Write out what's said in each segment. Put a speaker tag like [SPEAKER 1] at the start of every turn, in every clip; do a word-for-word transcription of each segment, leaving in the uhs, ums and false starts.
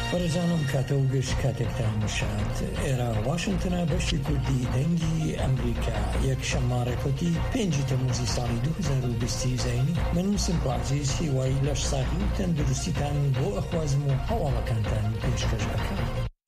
[SPEAKER 1] بەڕێزانم کاتە و گەشت کاتێکتان نشات ئێرە واشنگتنە بەشی کوردی دەنگی ئەمریکا یەک شەمارەکەوتی پێنجی تەموزی ساڵی دوو هەزار و بیستی زەینی من سمپڵ عەزیز هیوای لەش ساغی و تەندروستیتان بۆ ئەخوازم و هەواڵەکانتان پێشکەش ئەکەم.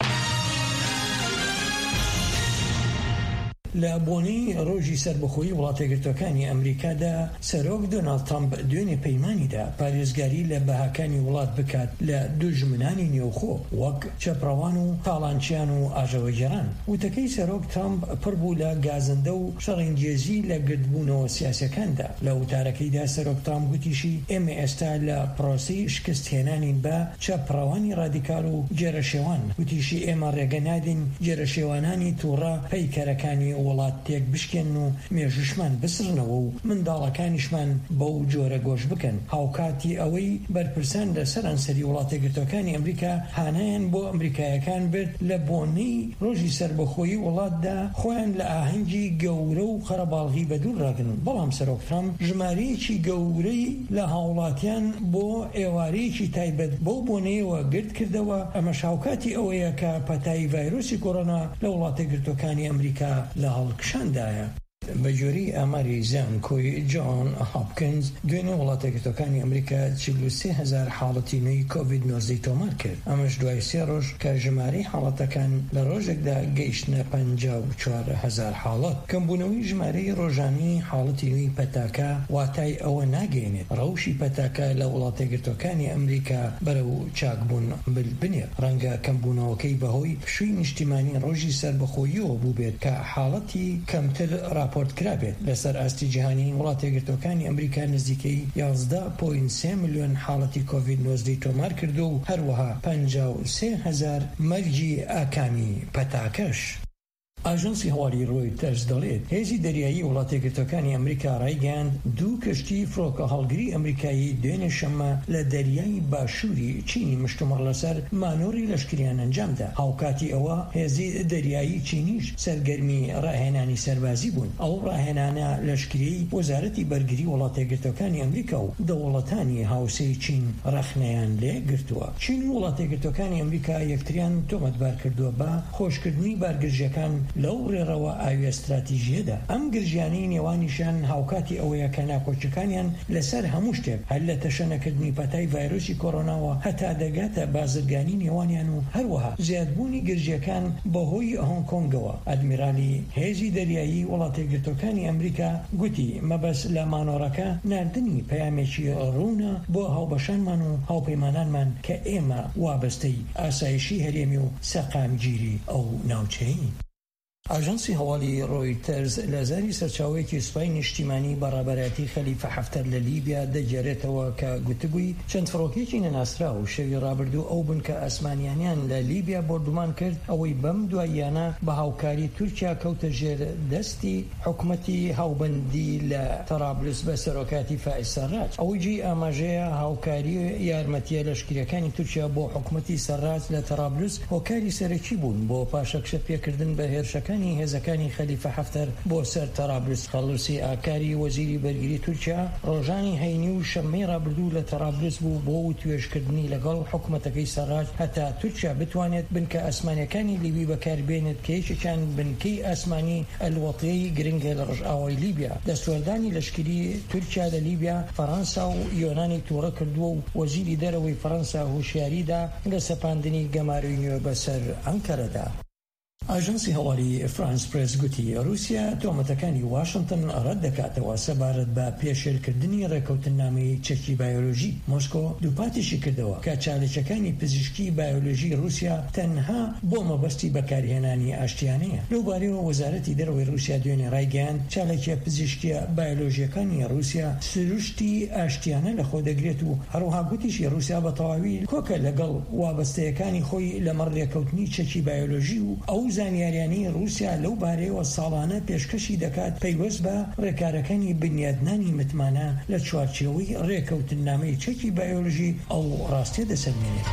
[SPEAKER 1] لە بۆنەی ڕۆژی سەربەخۆیی وڵاتە یەکگرتووەکانی ئەمریکادا سەرۆک دۆناڵد ترامپ دوێنێ پەیمانیدا پارێزگاری لە بەهاکانی وڵات بکات لە دوژمنانی نێوخۆ وەک چەپڕەوان و تاڵانچیان و ئاژەوەگێڕان. وتەکەی سەرۆک ترامپ پڕ بوو لە گازەندە و شەڕەنگێزی لە گردبوونەوە سیاسەکاندا. لە وتارەکەیدا سەرۆک ترامپ گوتیشی ئێمە ئێستا لە پرۆسەی شکستهێنانین بە چەپڕەوانی ڕادیکال و جێرەشێوان. گوتیشی ئێمە ڕێگە نادین جێرەشێوانانی تووڕە پەیکەرەکانی وڵات تێک بشکێن و مێژوشمان بسرنەوە و منداڵەکانیشمان بەو جۆرە گۆش بکەن. هاوکاتی ئەوەی بەرپرسان لە سەرانسەری وڵاتە یەکگرتووەکانی ئەمریکا هانایان بۆ ئەمریکایەکان برد لە بۆنەی ڕۆژی سەربەخۆیی وڵاتدا خۆیان لە ئاهەنگی گەورە و خەرەباڵغی بەدوور ڕاگرن. بەڵام سەرۆک ترامپ ژمارەیەکی گەورەی لە هاوڵاتیان بۆ ئێوارەیەکی تایبەت بەو بۆنەیەوە گرت کردەوە. ئەمەش هاوکاتی ئەوەیە کە پەتای ڤایرۆسی کۆڕۆنا لە وڵاتە یەکگرتووەکانی ئەمریکا لە هەڵکشاندایە. بەجۆری ئاماری زانکۆی جۆن هاپکینز دوێنێ وڵاتە یەکگرتووەکانی ئەمریکا چل و سێ هەزار حاڵەتی نوێی کۆڤید نۆزدە تۆمار کرد. ئەمەش دوای سێ ڕۆژ کە ژمارەی حاڵەتەکان لە ڕۆژێکدا گەیشتنە پەنجاو و چوار هەزار حاڵەت. کەمبوونەوەی ژمارەی ڕۆژانەی حاڵەتی نوێی پەتاکە واتای ئەوە ناگەێنێت ڕەوشی پەتاکە لە وڵاتە یەکگرتووەکانی ئەمریکا بەرەو چاکبوون بنێت. ڕەنگە کەمبوونەوەکەی بەهۆی پشووی نیشتیمانی ڕۆژی سەربەخۆییەوە بوو بێت کە حاڵەتی کەمتر راپۆرت کرابێت. لەسەر ئاستی جیهانی وڵاتە یەکگرتووەکانی ئەمریکا نزیکەی یازدە پۆینت سێ ملیۆن حاڵەتی کۆڤید نۆزدە تۆمار کردو و هەروەها پەنجاو و سێ هەزار مەرجی ئاکامی پەتاکەش. ئاژەنسی هەواری ڕۆیتەرز دەڵێت هێزی دەریایی وڵاتە یەکگرتووەکانی ئەمریکا ڕایگەیاند دوو کەشتی فڕۆکە هەڵگری ئەمریکایی دوێنێ شەمە لە دەریای باشووری چینی مشتومڕ لەسەر مانۆری لەشکریان ئەنجامدا. هاوکاتی ئەوە هێزی دەریایی چینیش سەرگەرمی ڕاهێنانی سەربازی بوون. ئەو ڕاهێنانە لەشکریی وەزارەتی بەرگری وڵاتە یەکگرتووەکانی ئەمریکا و دەوڵەتانی هاوسەی چین ڕەخنەیان لێ گرتووە. چین و وڵاتە یەکگرتووەکانی ئەمریکا یەکتریان تۆمەتبار کردووە بە خۆشکردنی بارگرژیەکان لەو ڕێڕەوە ئاوی ئەستراتیژیەدا. ئەم گرژیانەی نێوانیشان هاوکاتی ئەوەیە کە ناکۆچەکانیان لەسەر هەموو شتێک هەر لە تەشەنەکردنی پەتای ڤایرۆسی کۆڕۆناوە هەتا دەگاتە بازرگانی نێوانیان و هەروەها زیادبوونی گرژیەکان بەهۆی هۆنگ کۆنگەوە. ئەدمیرالی هێزی دەریایی وڵاتە یەکگرتووەکانی ئەمریکا گوتی مەبەست لە مانۆڕەکە ناردنی پەیامێکی ڕوونە بۆ هاوبەشانمان و هاوپەیمانانمان کە ئێمە وابەستەی ئاسایشی هەرێمی و سەقامگیری ئەو ناوچەیین. ئاژەنسی هەواڵی ڕۆیتەرز لە زاری سەرچاوەیەکی سوپای نیشتیمانی بەڕابەرەتی خەلیفە حەفتەر لە لیبیا دەگێڕێتەوە کە گوتبووی چەند فڕۆکێکی نەناسرا و شەوی ڕابردوو ئەو بنکە ئاسمانیانیان لە لیبیا بۆردومان کرد ئەوەی بەم دواییانە بە هاوکاری تورکیا کەوتە ژێر دەستی حکومەتی هاوبەندی لە تەرابلس بە سەرۆکاتی فائیز سەرراج. ئەوەی ئاماژەیە هاوکاری یارمەتیە لەشکریەکانی تورکیا بۆ حکومەتی سەرراج لە تەرابلس هۆکاری سەرەکی بوون بۆ پاشەکشە پێکردن بە هێرشەکان هێزەکانی خەلیفە حەفتەر بۆ سەر تەرابلس. خەڵوسی ئاکاری وەزیری بەرگری تورکیا ڕۆژانی هەینی و شەممەی ڕابردوو لە تەرابلس بوو بۆ توێژکردنی لەگەڵ حکومەتەکەی سەرراج هەتا تورکیا بتوانێت بنکە ئاسمانیەکانی لیبی بەکاربێنێت کە یەکێکیان بنکەی ئاسمانی ئەلوەتیەی گرنگە لە ڕۆژئاوای لیبیا. دەستوەردانی لەشکری تورکیا لە لیبیا فەڕەنسا و یۆنانی تووڕە کردووە و وەزیری دەرەوەی فەڕەنسا هوشیاریدا لە سەپاندنی گەماروی نوێ بەسەر ئەنکەرەدا. ئاژەنسی هەواڵی فرانس پرێس گوتی رووسیا تۆمەتەکانی واشنگتن ڕەت دەکاتەوە سەبارەت بە پێشێلکردنی ڕێکەوتنامەی چەکی بایۆلۆژی. مۆسکۆ دووپاتیشی کردەوە کە چالێکەکانی پزیشکی بایۆلۆژی رووسیا تەنها بۆ مەبەستی بەکارهێنانی ئاشتیانەیە. لەوبارەیەوە وەزارەتی دەرەوەی رووسیا دوێنێ ڕایگەیاند چالێکیە پزیشکیە بایۆلۆژیەکانی رووسیا سروشتی ئاشتیانە لەخۆ دەگرێت و هەروەها گوتیشی رووسیا بە تەواوی کۆکە لەگەڵ وابەستەیەکانی خۆی لەمەڕ ڕێکەوتنی چەکی بایۆلۆژی و ئەو زانیاریانی رووسیا لەو بارەیەوە ساڵانە پێشکەشی دەکات پەیوەست بە ڕێکارەکانی بنیادنانی متمانە لە چوارچێوەی ڕێکەوتنامەی چەکی بایۆلۆژی ئەو ڕاستیە دەسەلمێنێت.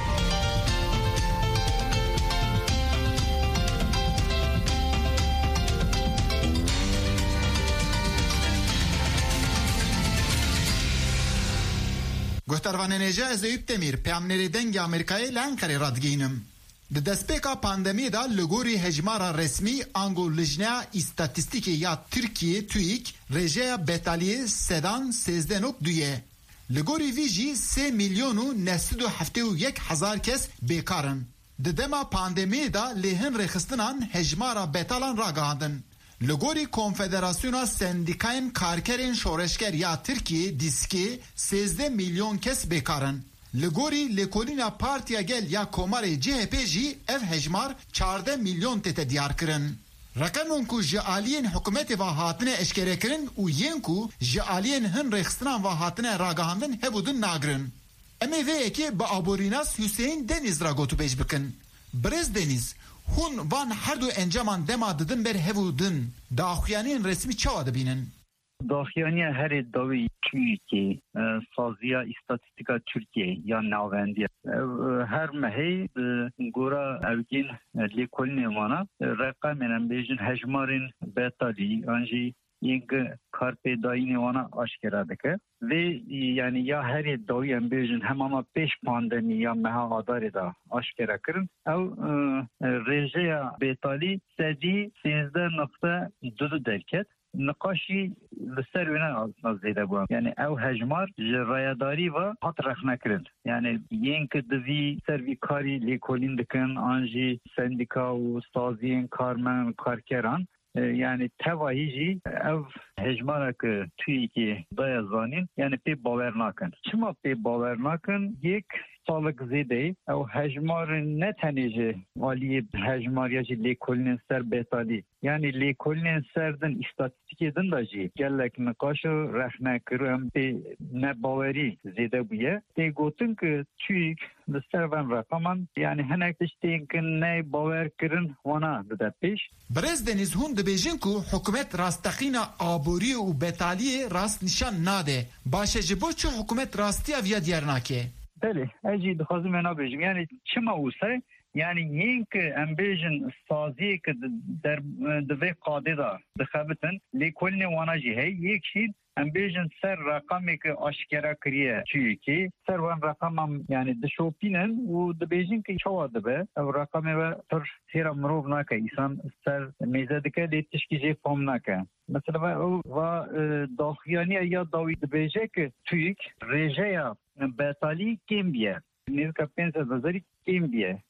[SPEAKER 2] گوهتا Pervanenêja ez Eyüp Demir peyamnerê dengê Amerîkayê li Enqerê radgihînim. Di destpêka pandemiyê de li gorî hejmara resmî ango lijneya îstatîstîkê ya Tirkiye TÜİK rêjeya betaliyê sedan sêzdeh nokta du ye. Li gorî vî jî sê milyon û nehsed û heftê û yek hezar kes bêkar in. Di dema pandemiyê de lêhin rêxistinan hejmara betalan ragihandin. Li gorî Konfederasyona Sendikayên Karkerên Şoreşger ya Tirkiye Diskê sêzdeh milyon kes bêkar in. Li gorî lêkolîna Partiya Gel ya Komarê C H P jî ev hejmar çardeh milyon tête diyarkirin. Reqemon ku ji aliyên hikûmetê ve hatine eşkerekirin û yên ku ji aliyên hin rêxistinan ve hatine ragihandin hebûdin nagirin. Em ê vê yekê bi aborînas Hüseyin Deniz ra gotûbêj bikin. Birêz Deniz, hûn van her du encaman dema didin ber hevûdin. Daxuyaniyên resmî çawa dibînin?
[SPEAKER 3] Daxuyaniya herê dawî Türkiye, saziya îstatîstika Türkiye ya navendiye. Her mehê gora evkên lêkolînê wana reqemên em bêjin hejmarên betalî an jî yên karpêdayînê wana aşkera dike. Ve yani ya herê dawî em bêjin hemama pêş pandemî ya meha adarê da aşkera kirin. Ew rêjeya betalî sedî sêzdeh nokta du derket. Nikaşî li ser wêne zêde bû. Yani ew hejmar ji rayadarî ve hat rexnekirin. Yani yên ki di vî ser vî karî lêkolîn dikin an jî sendika û saziyên karmen karkeran yani tevahî jî ev hejmara ki TÜİKê daya zanîn yani pê bawer nakin. Çima pê bawer nakin? Yek sağlık zêdeyê ew hejmarên ne tenê ji aliyê hejmariya jî lêkolînên ser betalî yani lêkolînên ser din îstatîstikê din da jî gelek nikaş û rexnekir em pê nebawerî zêde bûye. Tê gotin ki TÜİK li ser van reqeman yani hinek tiştên ki ne bawer kirin wana dide pêş.
[SPEAKER 2] Birêz Deniz hûn dibêjin ku hikûmet rasteqîna aborî û betaliyê rast nîşan nade. Baş e ji bo çi hikûmet rastiya viya diyar nake?
[SPEAKER 3] Belê, ez jî dixwazim wê nabêjim. Yani çima wisa yani yên ki em bêjin saziyê ki di vê qadê da dixebitin lêkolînê wana jî hey yek jî em bêjin ser reqamê ki aşkera kiriye TÜİKê ser van reqaman yani dişopînin û dibêjin ki çawa dibe ev reqamê ve pir têra mirov nake îsan ser mêze dike lê tişkî jê fam nake. Mesela va daxuyaniya ya dawî dibêje ki TÜİK rêjeya betalî kêm biye. Nêzîka pênc sed hezarî kêm biye.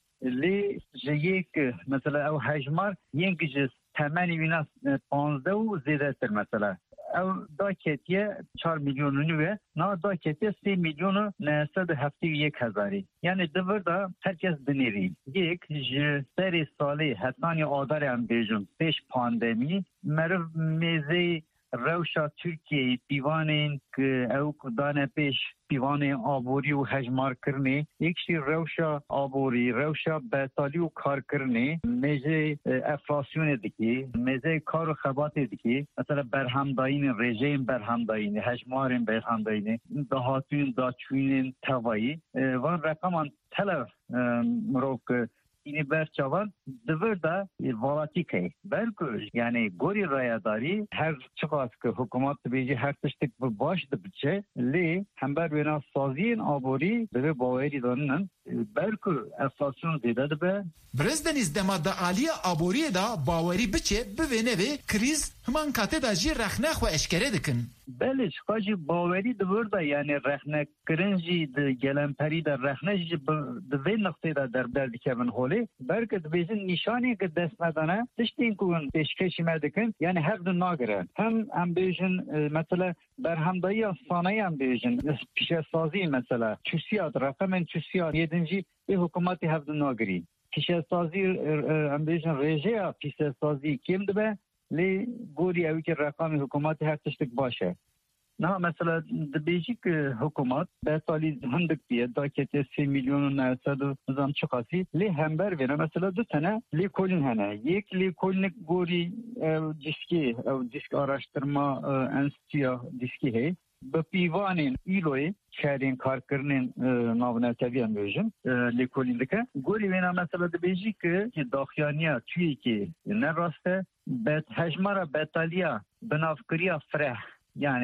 [SPEAKER 3] Lê ji yek mesela ew hejmar yên ki ji temenî wîna panzdeh û zêdetir mesela. Ew da ketiye çar milyonunu ve na da ketiye sê milyon û nehsed û heftê û yek hezarî. Yani divir da herkes dinêrî. Yek ji serê salê hesanî adarê em bêjin pêş pandemî meriv mêzê rewşa Tirkiyeyê pîvanên ki ew ku dane pêş pîvanên aborî û hejmarkirinê yek jî rewşa aborî rewşa betalî û karkirinê mêzê enflasyonê dikê mêzê kar û xebatê dikê mesela berhemdayînê rêjeyên berhemdayînê hejmarên berhemdayînê dahatûyên daçûnên tevayî van reqeman tele mirov ki ini berçavan divir da valatikey. Belki yani gori rayadarî her çıkas ki hükümet dibêje her tiştek bi baş dibiçe lê hember wêna saziyên aborî divê bawerî danînin belki enflasyon zêde dibe.
[SPEAKER 2] Birêz Deniz dema da aliya aboriyê da bawerî biçe bivê nevê kriz himan katê da jî rexnex û eşkere dikin.
[SPEAKER 3] Belê çika jî bawerî divir da yani rexnekirin jî di gelemperî de rexne jî di vê nextê de derber dikevin holê belki dibêjin nîşanê ki dest nedane tiştên ku hûn pêşkêşî me dikin yani her du nagirin. Hem em bêjin mesela berhemdayiya sanayî em bêjin pîşesazî mesela çûsiyat reqemên çûsiyat yedinci ê hikûmetê hev du nagirî. Pîşesazî em bêjin rêjeya pîşesazî kêm dibe lê gorî ew ki reqamê hikûmetê her tiştek baş e. Na mesela dibêjî ki hikûmet betalî hindik diye da ketiye sê milyon û nehsed û nizam çıkasî lê hember vêne mesela du tane lêkolîn hene. Yek lêkolînik gorî ew diskê ew disk araştırma enstitûya diskê hey bi pîvanên îloyê şerên karkirinên navnetevî em bêjin lêkolîn dike. Gorî wêne mesela dibêjî ki daxuyaniya TÜİKê ne rast e bet hejmara betaliya binavkiriya fireh yani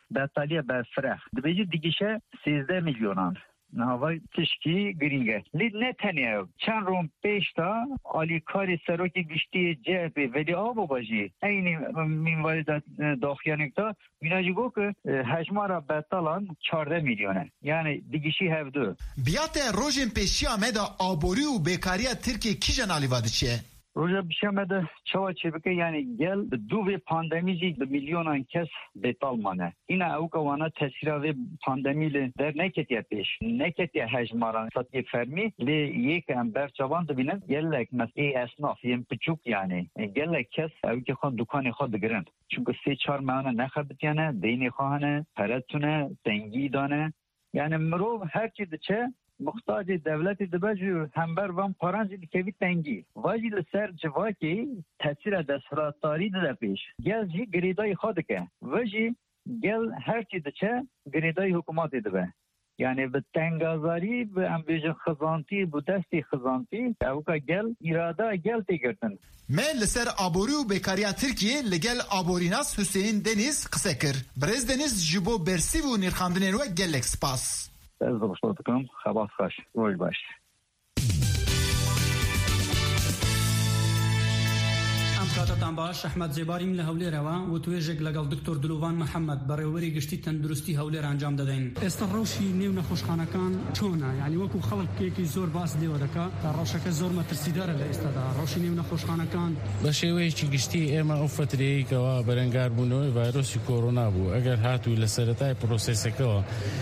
[SPEAKER 3] بطالیه بفرخ دبیجی دیگیشه سیزده میلیونان نهاوی تشکی گرینگه لید نه تنیا چند روم پیشتا آلی کاری سروکی گشتی جهبی ولی آبو باجی اینی مینواری داخیانکتا میناجی گو که هجمارا بطالان چارده میلیونه یعنی دیگیشی هفدو
[SPEAKER 2] بیات روژن پیشی آمده آبوری و بیکاری ترکی کی جنالی واده چیه؟
[SPEAKER 3] روزا بشمده چوا چه بکه یعنی گل دو به پاندمیزی به میلیونان کس بطال مانه اینا او که وانا تاثیر و پاندمی در نکتیه پیش نکتیه هجماران سطحی فرمی لی یک هم برچوان دبینن گلک مثل اسناف یم پچوک یعنی گلک کس او که خود دکانی خود بگرن چونکه سه چهار ماهانه نخبت یعنی دینی خواهنه پرتونه تنگی دانه یعنی مرو هر چی دچه محتاج دولت دبجو همبر وام پارانجی دکوی تنگی واجی لسر جواکی تاثیر دستراتاری ده پیش گل جی گریدای خود که واجی گل هر چی دچه گریدای حکومتی ده یعنی به تنگازاری به امبیج خزانتی به دستی خزانتی او که گل اراده گل تیگرتن
[SPEAKER 2] من لسر آبوری و بیکاری ترکیه لگل آبوریناس حسین دنیز قصه کر برز دنیز جبو برسی و نیرخاندنین و گلک سپاس
[SPEAKER 3] از باشتم خباس خوش روی باش
[SPEAKER 4] کاتتان باش احمد زیباری من هولی روان و تویجک لگل دکتر دلوان محمد برای گشتی تندرستی هولی انجام دادین استروشی نیو نخوشخانکان چونه یعنی وکو خلق کی زور باس دیو دکا روشک زور مترسیدار له استدا روشی نیو نخوشخانکان
[SPEAKER 5] بشوی چی گشتی اما او فتره کوا برنگار بونو ویروسی کرونا بو اگر هاتو لسرتای پروسس کوا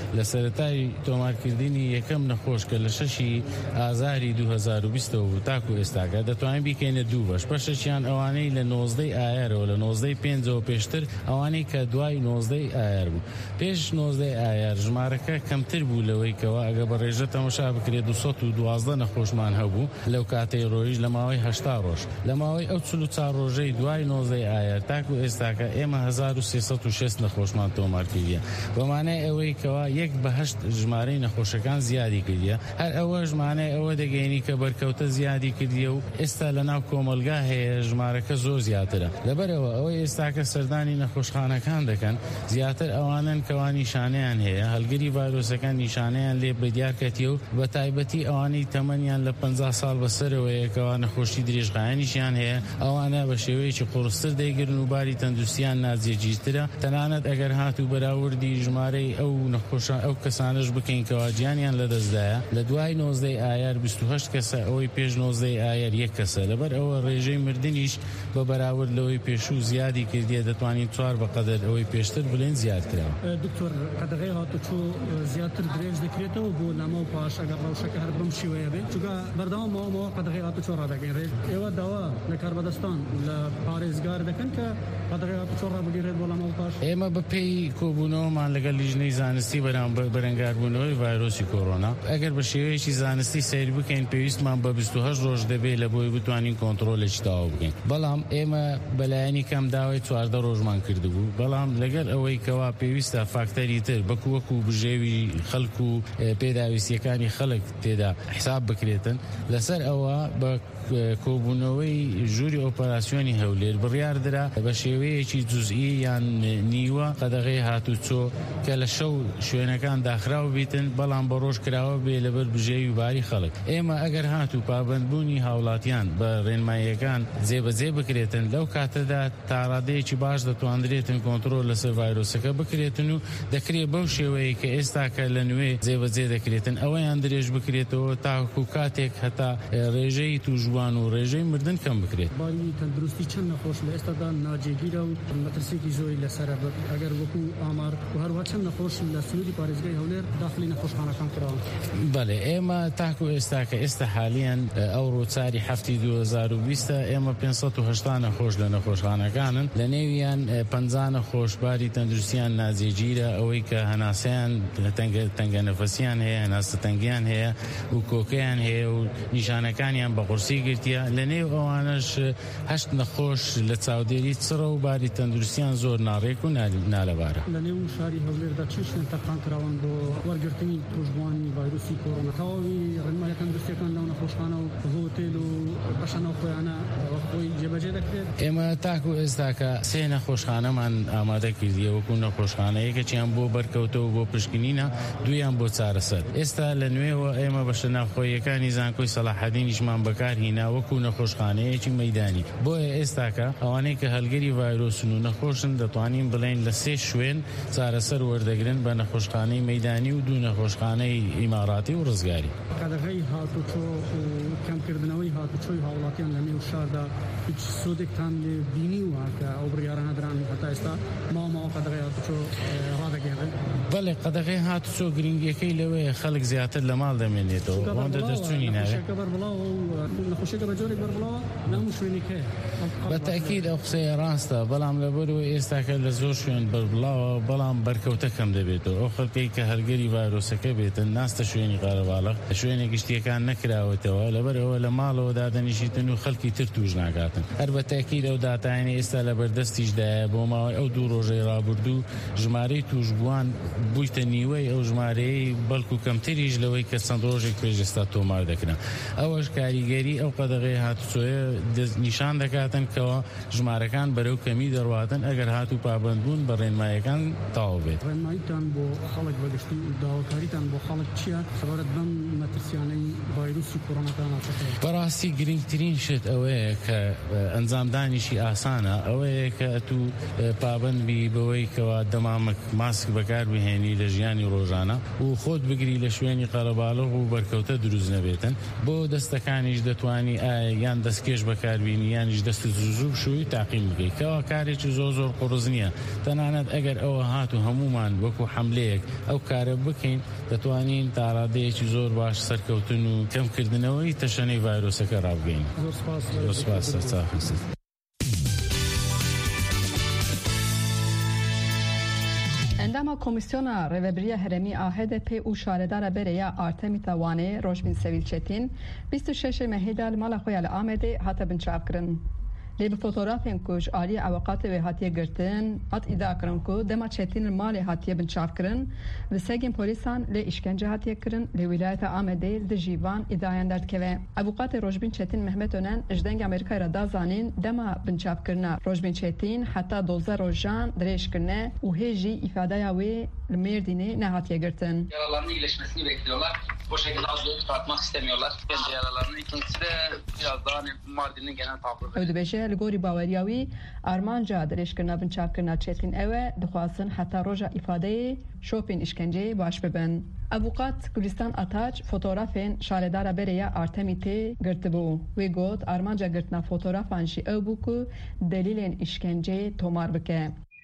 [SPEAKER 5] لسرتای تومار کردنی یکم نخوش کله ششی آذاری دو هزار و بیست و تاکو استاگا دتوین بیکینه دو باش پشچیان اوانی ل نوزده آیر و ل نوزده پنج و پیشتر اوانی که دوای نوزده آیر بو پیش نوزده آیر جمارکه کمتر بو لوی کوا اگر برجت مشابه کری دویست و دوازده نخوشمان هبو لو کاتی رویج لماوی هشت روش لماوی او چلو چهار روزی دوای نوزده آیر تاکو استاکا اما هزار و سیصد و شصت نخوشمان تومار کردیه و معنی اوی کوا یک به هشت جماره نخوشکان زیادی کردیه هر اوج معنی او دگینی که برکوت زیادی کردیه و استالنا کوملگاه جمارکه زور زیاتره لبر او او استاکا سردانی نخوشخانکان دکن زیاتر اوانن کوانی شانیان هه هلگری وایروسکان نشانیان لی بدیار کتیو و تایبتی اوانی تمنیان ل پنجاه سال بسر و کوان خوشی دریج غانیشان هه اوانا بشوی چ قرستر دیگرن و باری تندرستیان نازی جیتره تنانت اگر هاتو براوردی جماره او نخوش او کسانش بکین کواجیانیان لدزده لدوای نوزده آیر بیست و هشت کس او پیش نوزده آیر یک کس لبر او رژیم مردنیش با برابر لوی پیشو زیادی کردیه دتوانی چهار بقدر اوی پیشتر بلند زیاد کرد
[SPEAKER 4] دکتر قدغه هاتو چو زیاتر دریج دکریتو بو نامو پاش اگر روشک هر بم شویه به چوگا بردام ما ما قدغه هاتو چو را دگین ایوا دوا لکاربدستان ل پاریزگار دکن که قدغه هاتو چو را بگیره بولا ما پاش
[SPEAKER 5] اما به پی کوبونو مان لگل لجنه زانستی برام برنگار بونوی ویروسی کرونا اگر بشوی چی زانستی سیر بکن پیوست من با بیست و هشت روز دبی لبوی بتوانین کنترلش داو بگین بلام اما بلانی کم داوی چوارده روزمان کرده بود بلام لگر اوی کوا پیوسته فاکتوری تر بکو وکو بجوی خلقو پیداویستیکانی خلق تیدا حساب بکریتن لسر اوا با کوبونوی جوری اپراسیونی هولیر بریار درا بشوی چی جزئی یان نیوا قدغه هاتو چو کله شو شوینکان داخراو بیتن بلام بروش کراو به لبر بجوی باری خلق اما اگر هاتو پابندبونی حولاتیان با رنمایگان زیب زیب بکریتن لو کاته دا تعرضی چی باش د تواندریتن کنترل سر وایروس که بکریتنو دکری بوشوی که استاک لنوی زیب زیب دکریتن او اندریج بکریتو تا کوکاتک حتا رژی تو جوانو رژی مردن کم بکریت
[SPEAKER 4] باری تندرستی چند نخوش ل استاد ناجیگیرا مترسی کی زوی لسرب اگر وکو آمار و هر وچن نخوش ل سعودی پاریزگای هولر داخلی نخوشخانه کان کرا
[SPEAKER 5] بله اما تاکو استاک است حاليا اورو تاری هفته دو هزار و بیست اما پانصد و هشت نخوش ل نخوشخانه کانن لنویان پنځه خوش باری تندرستیان نازیجیرا اوی که هناسیان تنگ تنگ نفسیان هه هناس تنگیان هه و کوکیان هه و نشانکانیان بقرسی وەرگرتیە لە نێو ئەوانەش هەشت نەخۆش لە چاودێری چڕە و باری تەندروستیان زۆر ناڕێک و نالەبارە.
[SPEAKER 4] لە نێو شاری هەولێردا چی شوێن تەقان کراون بۆ وەرگرتنی توشبوانی ڤایرۆسی کۆڕۆنا؟ تەواوی ڕێنماییە تەندروستیەکان لەو نەخۆشخانە و هۆتێل و بەشانەوە خۆیانە خۆی جێبەجێ دەکرێت.
[SPEAKER 5] ئێمە تاکو ئێستاکە سێ نەخۆشخانەمان ئامادە کردیە وەکو نەخۆشخانە، یەکێکیان بۆ بەرکەوتەوە بۆ پشکنینە، دویان بۆ چارەسەر. ئێستا لە نوێوە ئێمە بەشە ناوخۆیەکانی زانکۆی سەلاحەدینیشمان بەکارهێنا وەکو نەخۆشخانەیەکی مەیدانی. بۆیە ئێستاکە ئەوانەی کە هەلگەری ڤایرۆسن و نەخۆشن دەتوانین بڵێن لە سێ شوێن چارەسەر وەردەگرن بە نەخۆشخانەی مەیدانی و دوو نەخۆشخانەی ئیماراتی و ڕزگاری.
[SPEAKER 4] قەدەغەی هاتوچۆ و کەمکردنەوەی هاتوچۆی هاوڵاتیان لە نێو شاردا هیچ سودێکتان لێ بینیوە کە ئەو بڕیارانە دران هەتا ئێستا ماوەماوە قەدەغەی هاتوچۆ ڕادەگەێنن؟
[SPEAKER 5] بەڵێ قەدەغەی هاتوچۆ گرنگیەکەی لەوەیە خەڵک زیاتر لە ماڵ دەمێنێتەوە، ئەوەندە دەرچوونی ناوێت
[SPEAKER 4] نەخۆشیەکە بە جۆرێک بەربڵاوە لە هەموو شوێنێک هەیە.
[SPEAKER 5] بەتاکید ئەو قسەیە ڕاستە، بەڵام لەبەرەوە ئێستاکە لە زۆر شوێن بەربڵاوە، بەڵام بەرکەوتە کەم دەبێتەوە. ئەو خەڵکەی کە هەرگەری ڤایرۆسەکە بێتن ناستە شوێنی قارەباڵغ، شوێنێک گشتیەکان نەکراوەتەوە، لەبەرەوە لە ماڵەوە دادەنیشیتن و خەڵکی تر توش ناکاتن. هەر بەتاکید ئەو داتایانە ئێستا لە بەردەستیشدایە بۆ ماوەی ئەو دوو ڕۆژەی ڕابردوو ژمارەی توشبووان بوویتە نیوەی ئەو ژمارەیەی، بەڵکو کەمتریش لەوەی کە چەند ڕۆژێک پێش ئێستا تۆمار دەکران. ئەوەش کاریگەری ئەو قەدەغەی هاتوچۆیە نیشان دەکاتن کەەوە ژمارەکان بەرەو کەمی دەڕواتن ئەگەر هاتوو پابند بوون بە ڕێنماییەکان تاو بێت.
[SPEAKER 4] ڕێنماییتان بۆ خەڵک بەگشتی و داواکاریتان بۆ خەڵک چییە سەبارەت بەم مەترسیانەی ڤایرۆسی کۆڕۆناکان ناچەکە؟
[SPEAKER 5] بەڕاستی گرنگترین شت ئەوەیە کە ئەنجامدانیشی ئاسانە، ئەوەیە کە تو پابند بی بەوەی کەوا دەمامک ماسک بەکار بهێنی لە ژیانی ڕۆژانە و خۆت بگری لە شوێنی قەرەباڵغ و بەرکەوتە دروست نەبێتن. بۆ دەستەکانیش دەتوانی یان دەستکێش بەکاربیێنی یانیش دەستی زوزوو بشووی تاقیم بکەیت، کەوا کارێکی زۆر زۆر قڕز نییە. تەنانەت ئەگەر ئەوە هات و هەمومان وەکو حملەیەک ئەو کارە بکەین دەتوانین تا ڕادەیەکی زۆر باش سەرکەوتن و کەمکردنەوەی تەشەنەی ڤایرۆسەکە ڕابگەین.
[SPEAKER 4] زۆر سپاس
[SPEAKER 5] سەرچاوی.
[SPEAKER 6] ئەنداما کۆمیسیۆنا ڕێوەبریە هەرێمی ئا هێ دێ پێ û شارەدارە بەرەیە ئارتەمیتا وانێ ڕۆژبین سەویل چێتین بیست و شەشê مەهێدا li mala xwe ya li Amedê hate binçavkirin. Lê bi fotoğrafên ku ji aliyê ewqatê wê hatiye girtin hat îdia kirin ku dema çêtîn li malê hatiye binçavkirin, li segên polîsan lê îşkence hatiye kirin lê wîlayeta Amedê di jîvan îdiayan derdikeve. Ewqatê Rojbîn Çetin Mehmet Önen ji dengê Amerîkayê re da zanîn dema binçavkirina Rojbîn Çetin heta doze rojan dirêjkirine û hê jî îfadeya wê li Mêrdînê nehatiye girtin.
[SPEAKER 7] Yaralarının iyileşmesini bekliyorlar. Bu şekilde az yolu çıkartmak istemiyorlar. Kendi yaralarını. İkincisi de biraz daha hani Mardin'in genel tavrı.
[SPEAKER 6] Ew dibêje li gorî baweriya wî armanca dirêjkirina binçavkirina Çetin ew e dixwazin heta roja îfadeyê şopên îşkenceyê baş bibin. Avukat Gülistan Ataç fotoğrafên şaredara berêya Artemitê girtibû. Wê got armanca girtina fotoğrafan jî ew bû ku delîlên îşkenceyê tomar bike.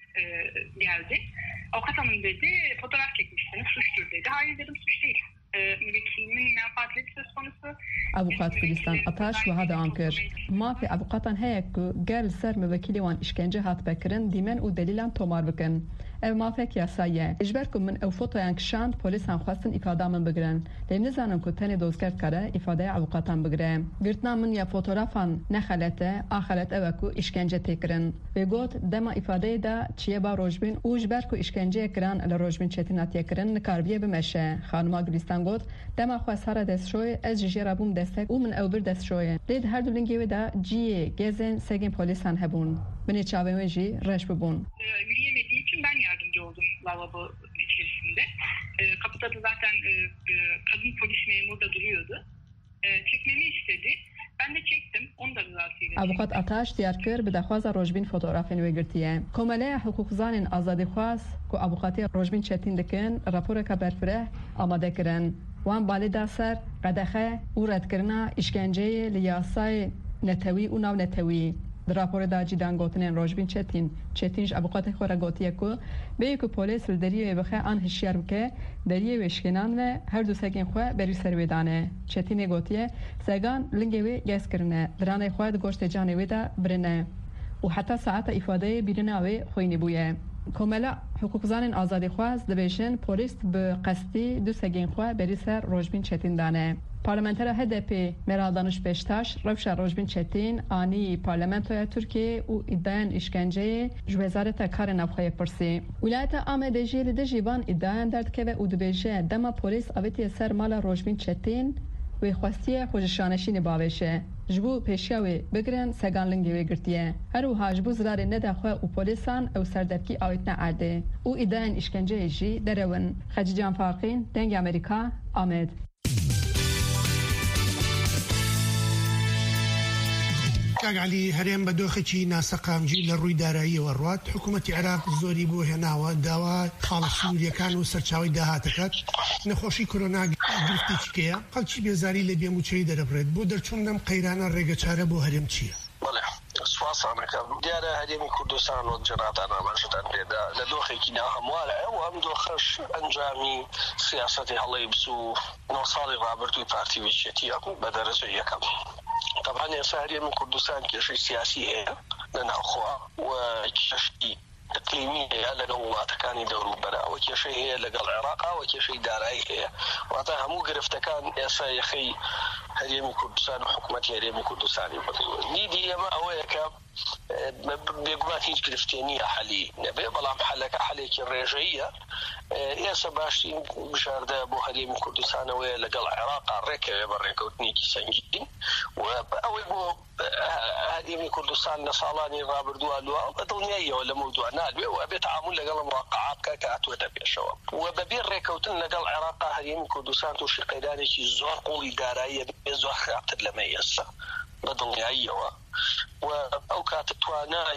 [SPEAKER 8] Geldi. Avukat hanım dedi fotoğraf çekmişsiniz suçtur dedi. Hayır dedim suç değil. Müvekkilimin menfaatleri söz konusu.
[SPEAKER 6] Avukat Gülistan Ataş wiha devam kir. Mafê avukatan heye ku gel ser müvekkilê wan îşkence hat vekirin dîmen û delîlan tomar bikin. Ev mafek yasaye. Ejber ku min ew fotoyan kişand polîsan xwestin îfada min bigirin. Lê nizanin ku tenê dozger kare îfadeya avukatan bigire. Girtina min ya fotoğrafan nexelete a xelet ew ku îşkence têkirin. Wê got dema îfadeyê de çiyeba Rojbîn û ji ber ku îşkenceyê kiran li Rojbîn Çetin hatiye kirin nikarbiye bimeşe. Xanima Gülistan got dema xwe sara destşoyê ez ji jê re bûm destek û min ew bir destşoyê. Lê di her du lingê wê de ciyê gezên segên polîsan hebûn. Binê çavên wê jî reş bibûn.
[SPEAKER 8] Yürüyemediği için ben yardımcı oldum lavabo içerisinde. E, kapıda da zaten e, e, kadın polis memuru da duruyordu. E, çekmemi istedi. Ben de çektim. Onu da rızasıyla.
[SPEAKER 6] Avukat Ataş diyar kir bi daxwaza Rojbîn fotoğrafên wê girtiye. Komeleya hukukzanên azadîxwaz ku avukatê Rojbîn Çetin dikin raporeka berfireh amade kirin. Wan balê da ser qedexe û redkirina îşkenceyê li yasayê netewî û nav netewî. Di raporê da cîdan gotinên Rojbîn Çetin Çetin ji avukatê xwe re gotiye ku bêyî ku polîs li deriyê wê bixe an hişyar bike deriyê wê şkênan ve her du segên xwe berî ser wê dane. Çetinê gotiye segan lingê wê gez kirine diranê xwe di goştê canê wê de birine û heta saeta îfadeyê bîrina wê xwînî bûye. کۆمەلە حقوقزانên azadîxwaz dibêjin polîs bi qesdî du segên xwe berî ser Rojbîn Çetin dane. Parlamentera H D P Meral Danışbeştaş rewşa Rojbîn Çetin anî Parlamentoya Tirkiye û îddiayan îşkenceyê ji Wezareta Karê Navxweyê pirsî. Wilayeta Amedê jî li dijî van îddiayan derdikeve û dibêje dema polîs avêtiye ser mala Rojbîn Çetin wê xwestiye xwecişanişînê bavêşe. Ji bo pêşiya wê bigirin segan lingê wê girtiye. Her wiha ji bo zilarê nedaxwe û polîsan ew serdevkî awîtine erdê û îddiayan îşkenceyê jî derewin. Xecican Faqîn, Dengê Amerîka, Amed.
[SPEAKER 9] کاگعلی هەرێم بە دۆخێکی ناسەقامجی لە ڕووی داراییەوە ڕوات حکوومەتی عێراق زۆری بۆ هێناوە داوا خاڵ سووریەکان و سەرچاوی داهاتەکەت نەخۆشی کۆرۆنا گرفتێکیکەیە خەڵکی بێزاری لە بێموچەی دەرەبڕێت بۆ دەرچوون لەم قەیرانە ڕێگەچارە بۆ هەرێم چییە؟
[SPEAKER 10] سواسانەکەم دیارە هەرێمی کوردستان و جەناتان ئاماژەدان پێدا لە دۆخێکی ناهەموارە و ئەم دۆخەش ئەنجامی سیاسەتی هەڵەی بسوو نۆ ساڵی ڕابردووی پارتیویچێتیە بە دەرەجە یەکەم. طبعا ئێستا هەرێمی کوردستان کێشەی سیاسی هەیە لەناوخوا و کێشەی اقلیمی هەیە لەگەڵ وڵاتەکانی دەوروبەرەوە کێشەی هەیە لەگەڵ عێراقا و کێشەی دارایی هەیە واتە هەموو گرفتەکان ئێستا یەخەی هەرێمی کوردستان و حکوومەتی هەرێمی کوردستانی بکەوە. نیدی ئێمە ئەوەیە کە بێگومان هیچ گرفتێ نییە حەلی نەبێ بەڵام حەلەکە حەلێکی ڕێژەییە. ئێستا باشترین بژاردە بۆ هەرێمی کوردستانەوەیە لەگەڵ عێراقا ڕێکەوێ بە ڕێکەوتنێکی سەنگین و ئەوەی بۆ هەرێمی کوردستان لە ساڵانی ڕابردووە لووە بە دڵنیاییەوە لە موضوع نادوێ و ئەبێ تعامل لەگەڵ واقعات بکە کە هاتووەتە پێشەوە و بەبێ ڕێکەوتن لەگەڵ عێراقا هەرێمی کوردستان تووشی قەیرانێکی زۆر قوڵی داراییە بێ زۆر خراپتر لەمە ئێستا بە دڵنیاییەوە و ئەو کاتە توانای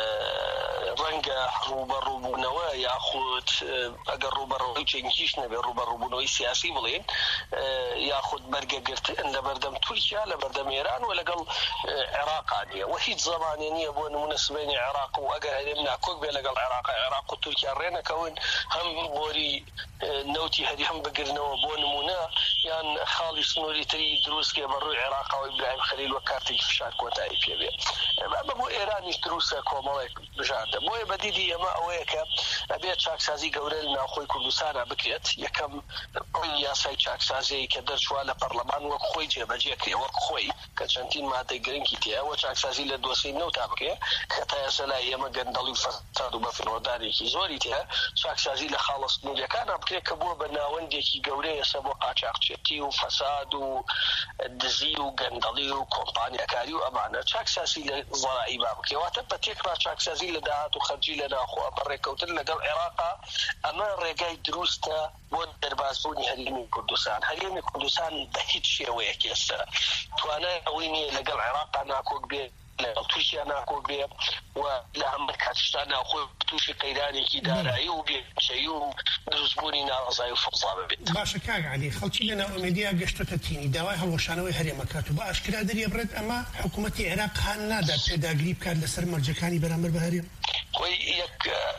[SPEAKER 10] ڕەنگە ڕوبەڕووبوونەوە یاخود ئەگەر ڕوبەڕووی جەنگیش نەبێ ڕوبەڕووبوونەوەی سیاسی بڵێن یاخود بەرگەگرتن لە بەردەم تورکیا لە بەردەم ئێران و لەگەڵ عێراقا نیە و هیچ زەمانێ نییە بۆ نمونە سبەینی عێراق و ئەگەر هەرێم ناکۆک بێ لەگەڵ عێراقا عێراق و تورکیا ڕێنەکەون هەم بۆری نەوتی هەری هەم بگرنەوە بۆ نمونە یان خاڵی سنووری تری دروستکێ بەڕووی عێراقا و ئیبراهیم خەلیل وە کارتێکی فشار کۆتایی پێبێ ئەمە بۆ ئێرانیش دروستە کۆمەڵێک بژاردە بۆیە بەدیدی ئەمە ئەوەیە کە ئەبێت چاکسازی گەورە لە ناوخۆی کوردستانە بکرێت یەکەم ئەوی یاسای چاکسازەیە کە دەرچووە لە پەرلەمان وەک خۆی جێبەجێکرێ وەک خۆی کە چەندین مادەی گرنگی تێەوە چاکسازی لە دۆسەی نەوتا بکرێ کە تا ئێستا لای ئێمە گەندەڵی و فەساد و بەفرۆدارێکی زۆری تێ چاکسازی لە خاڵە سنووریەکانە بکرێت کە بووە بە ناوەندێکی گەورەی ئێستا بۆ قاچاقچێتی و فەساد و دزی و گەندەڵی و کۆمپانیاکاری و ئەمانە چاکسازی لە زەرائی با بکەواتە بە تێکرا چاکسازی لە داهات و خەرجی لە ناخۆ بە ڕێکەوتن لەگەڵ عێراقا ئەمە ڕێگای دروستە بۆ دەربازبوونی هەرێمی کوردستان. هەرێمی کوردستان بە هیچ شێوەیەک ئێستا توانای ئەوەی نییە لەگەڵ عێراقا ناکۆک بێ لەگەڵ تووشیا ناکۆک بێ و لە هەموو کاتشتا ناخۆی تووشی قەیرانێکی دارایی و بێچەیی و دروستبوونی ناڕەزایی و فەوزا ببێت.
[SPEAKER 9] باشە کاگعلی خەڵکی لە ناوەمێدیە گەشتۆتە تینی داوای هەڵوەشانەوەی هەرێمەکات و بە ئاشکرا دەریێ بڕێت ئەمە حکوومەتی عێراق هان نادات پێداگیری بکات لەسەر مەرجەکانی بەرامبەر بە هەرێم؟
[SPEAKER 10] خۆی یەک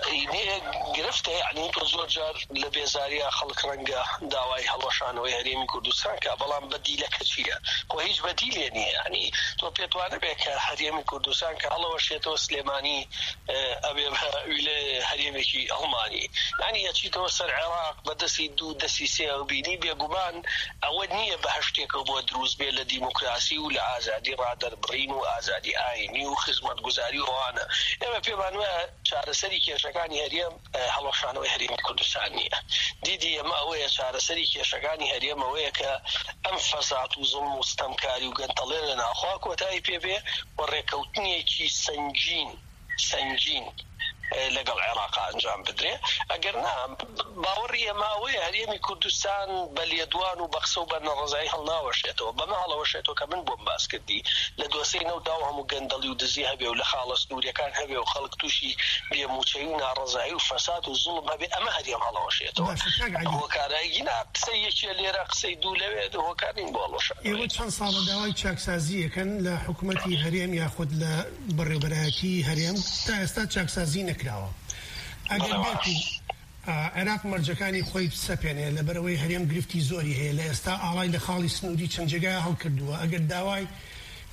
[SPEAKER 10] گرفتە یعنی تۆ زۆر جار لە بێزاریە خەڵک ڕەنگە داوای هەڵوەشانەوەی هەرێمی کوردستان کە بەڵام بەدیلەکە چییە؟ خۆ هیچ بەدیلێ نییە ینی تۆ پێتوانە بێ کە هەرێمی کوردستان کە هەڵەوەشێتەوە سلێمانی ئەبێ لە هەرێمێکی ئەڵمانی ینی یەچیتەوە سەر عێراق بە دەستی دوو دەستی سێ و بینی بێگومان ئەوە نییە بە هەشتێکە بۆ دروست بێ لە دیموکراسی و لە ئازادی ڕادەربڕین و ئازادی ئاینی و خزمەتگوزاری ئەوانە ئێمە پێمان وایە چارەسەری کێشەکانی هەرێم هەڵەشانەوەی هەرێمی کوردستان نییە. دیدی ئەمە ئەوەیە چارەسەری کێشەکانی هەرێم ئەوەیە کە ئەم فەساد و زوڵم و ستەمکاری و گەندەڵێ لە ناخوا کۆتایی پێبێ و ڕێکەوتنێکی سەنگین سەنگین لەگەڵ عێراق ئەنجام بدرێ ئەگەر نا باوەڕی ئەماوەیە هەرێمی کوردستان بە لێدوان و بەخسە و بە نەڕزایی هەڵناوەشێتەوە بەمە هەڵەوەشێتەوە کە من بۆم باس کردی لە دۆسەی نەودا و هەموو گەندەڵی و دزی هەبێ و لە خاڵە سنووریەکان هەبێ و خەڵک تووشی بێموچەی و ناڕزایی و فەساد و زوڵم هەبێ ئەمە هەرێم هەڵەوەشێتەوە هۆکارایگی نا قسەی یەکێ لێرە قسەی دوو لەوێ هۆکارین بۆ هەڵەوەشان.
[SPEAKER 9] ئێوە چەند ساڵە داوای چاکسازی یەکەن لە حکوومەتی هەرێم یاخود لە بەڕێوەبەرایەتی هەرێم تا ئێستا چاکسازی نەکراوە. ئەگەر بێت عێراق مەرجەکانی خۆی سەپێنێ لەبەرەوەی هەرێم گرفتی زۆری هەیە لە ئێستا ئاڵای لە خاڵی سنووری چەند جێگای هەڵکردووە ئەگەر داوای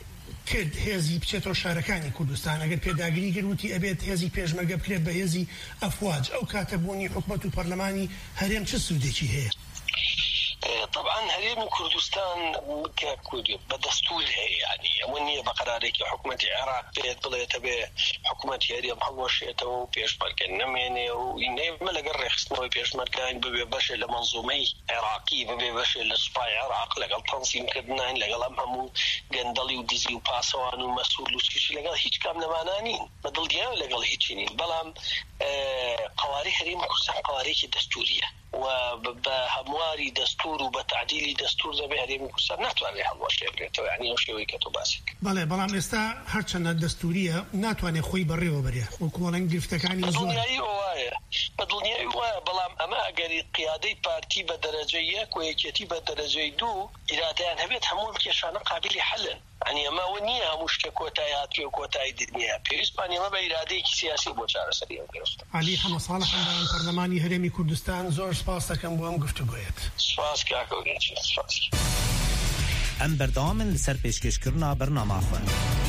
[SPEAKER 9] کرد هێزی بچێتەوە شارەکانی کوردستان ئەگەر پێداگیری گروتی ئەبێت هێزی پێشمەرگە بکرێت بە هێزی ئەفواج ئەو کاتە بوونی حکومەت و پەرلەمانی هەرێم چه سوودێکی هەیە؟
[SPEAKER 10] طبعا هريم كردستان ككردي بدستور هي يعني ونيه بقرارك حكومه العراق بيت بليت به حكومه هريم حوشيته وبيش مركن نميني ويني ملق الرخص نوي بيش مركن ببي باش لمنظومي عراقي ببي باش لسباي عراق لقال تنظيم كدنان لقال امهم قندلي وديزي وباسوان ومسؤول وسكيش لقال هيك كامل مانانين بدل ديال لقال هيجينين بلام قواري هريم كردستان قواري دستوريه وبهمواري دستور وبتعديل دستور زي هريم كردستان ناتواني هالوشي بريتو يعني وشي ويكتو باسك
[SPEAKER 9] بله بلام استا هرچند دستوريه ناتواني خوي بري وبريا وكولن گرفتكاني زور
[SPEAKER 10] دنياي وايه بدنياي وايه بلام اما اگر قيادي بارتي بدرجه كويكتي بدرجه دو ارادان هبت همول كشان قابل حل يعني ما ونيها مشكله كوتايات وكوتاي الدنيا في اسبانيا ما بإرادة سياسي بوشاره سريع گرفت
[SPEAKER 9] علي حمد صالح من برلماني هرمي كردستان زور سپاس دکم بو ام گفتگویت
[SPEAKER 10] سپاس کاکو گنجی سپاس
[SPEAKER 11] ام بردام لسر پیشکشکرنا برنامه خواه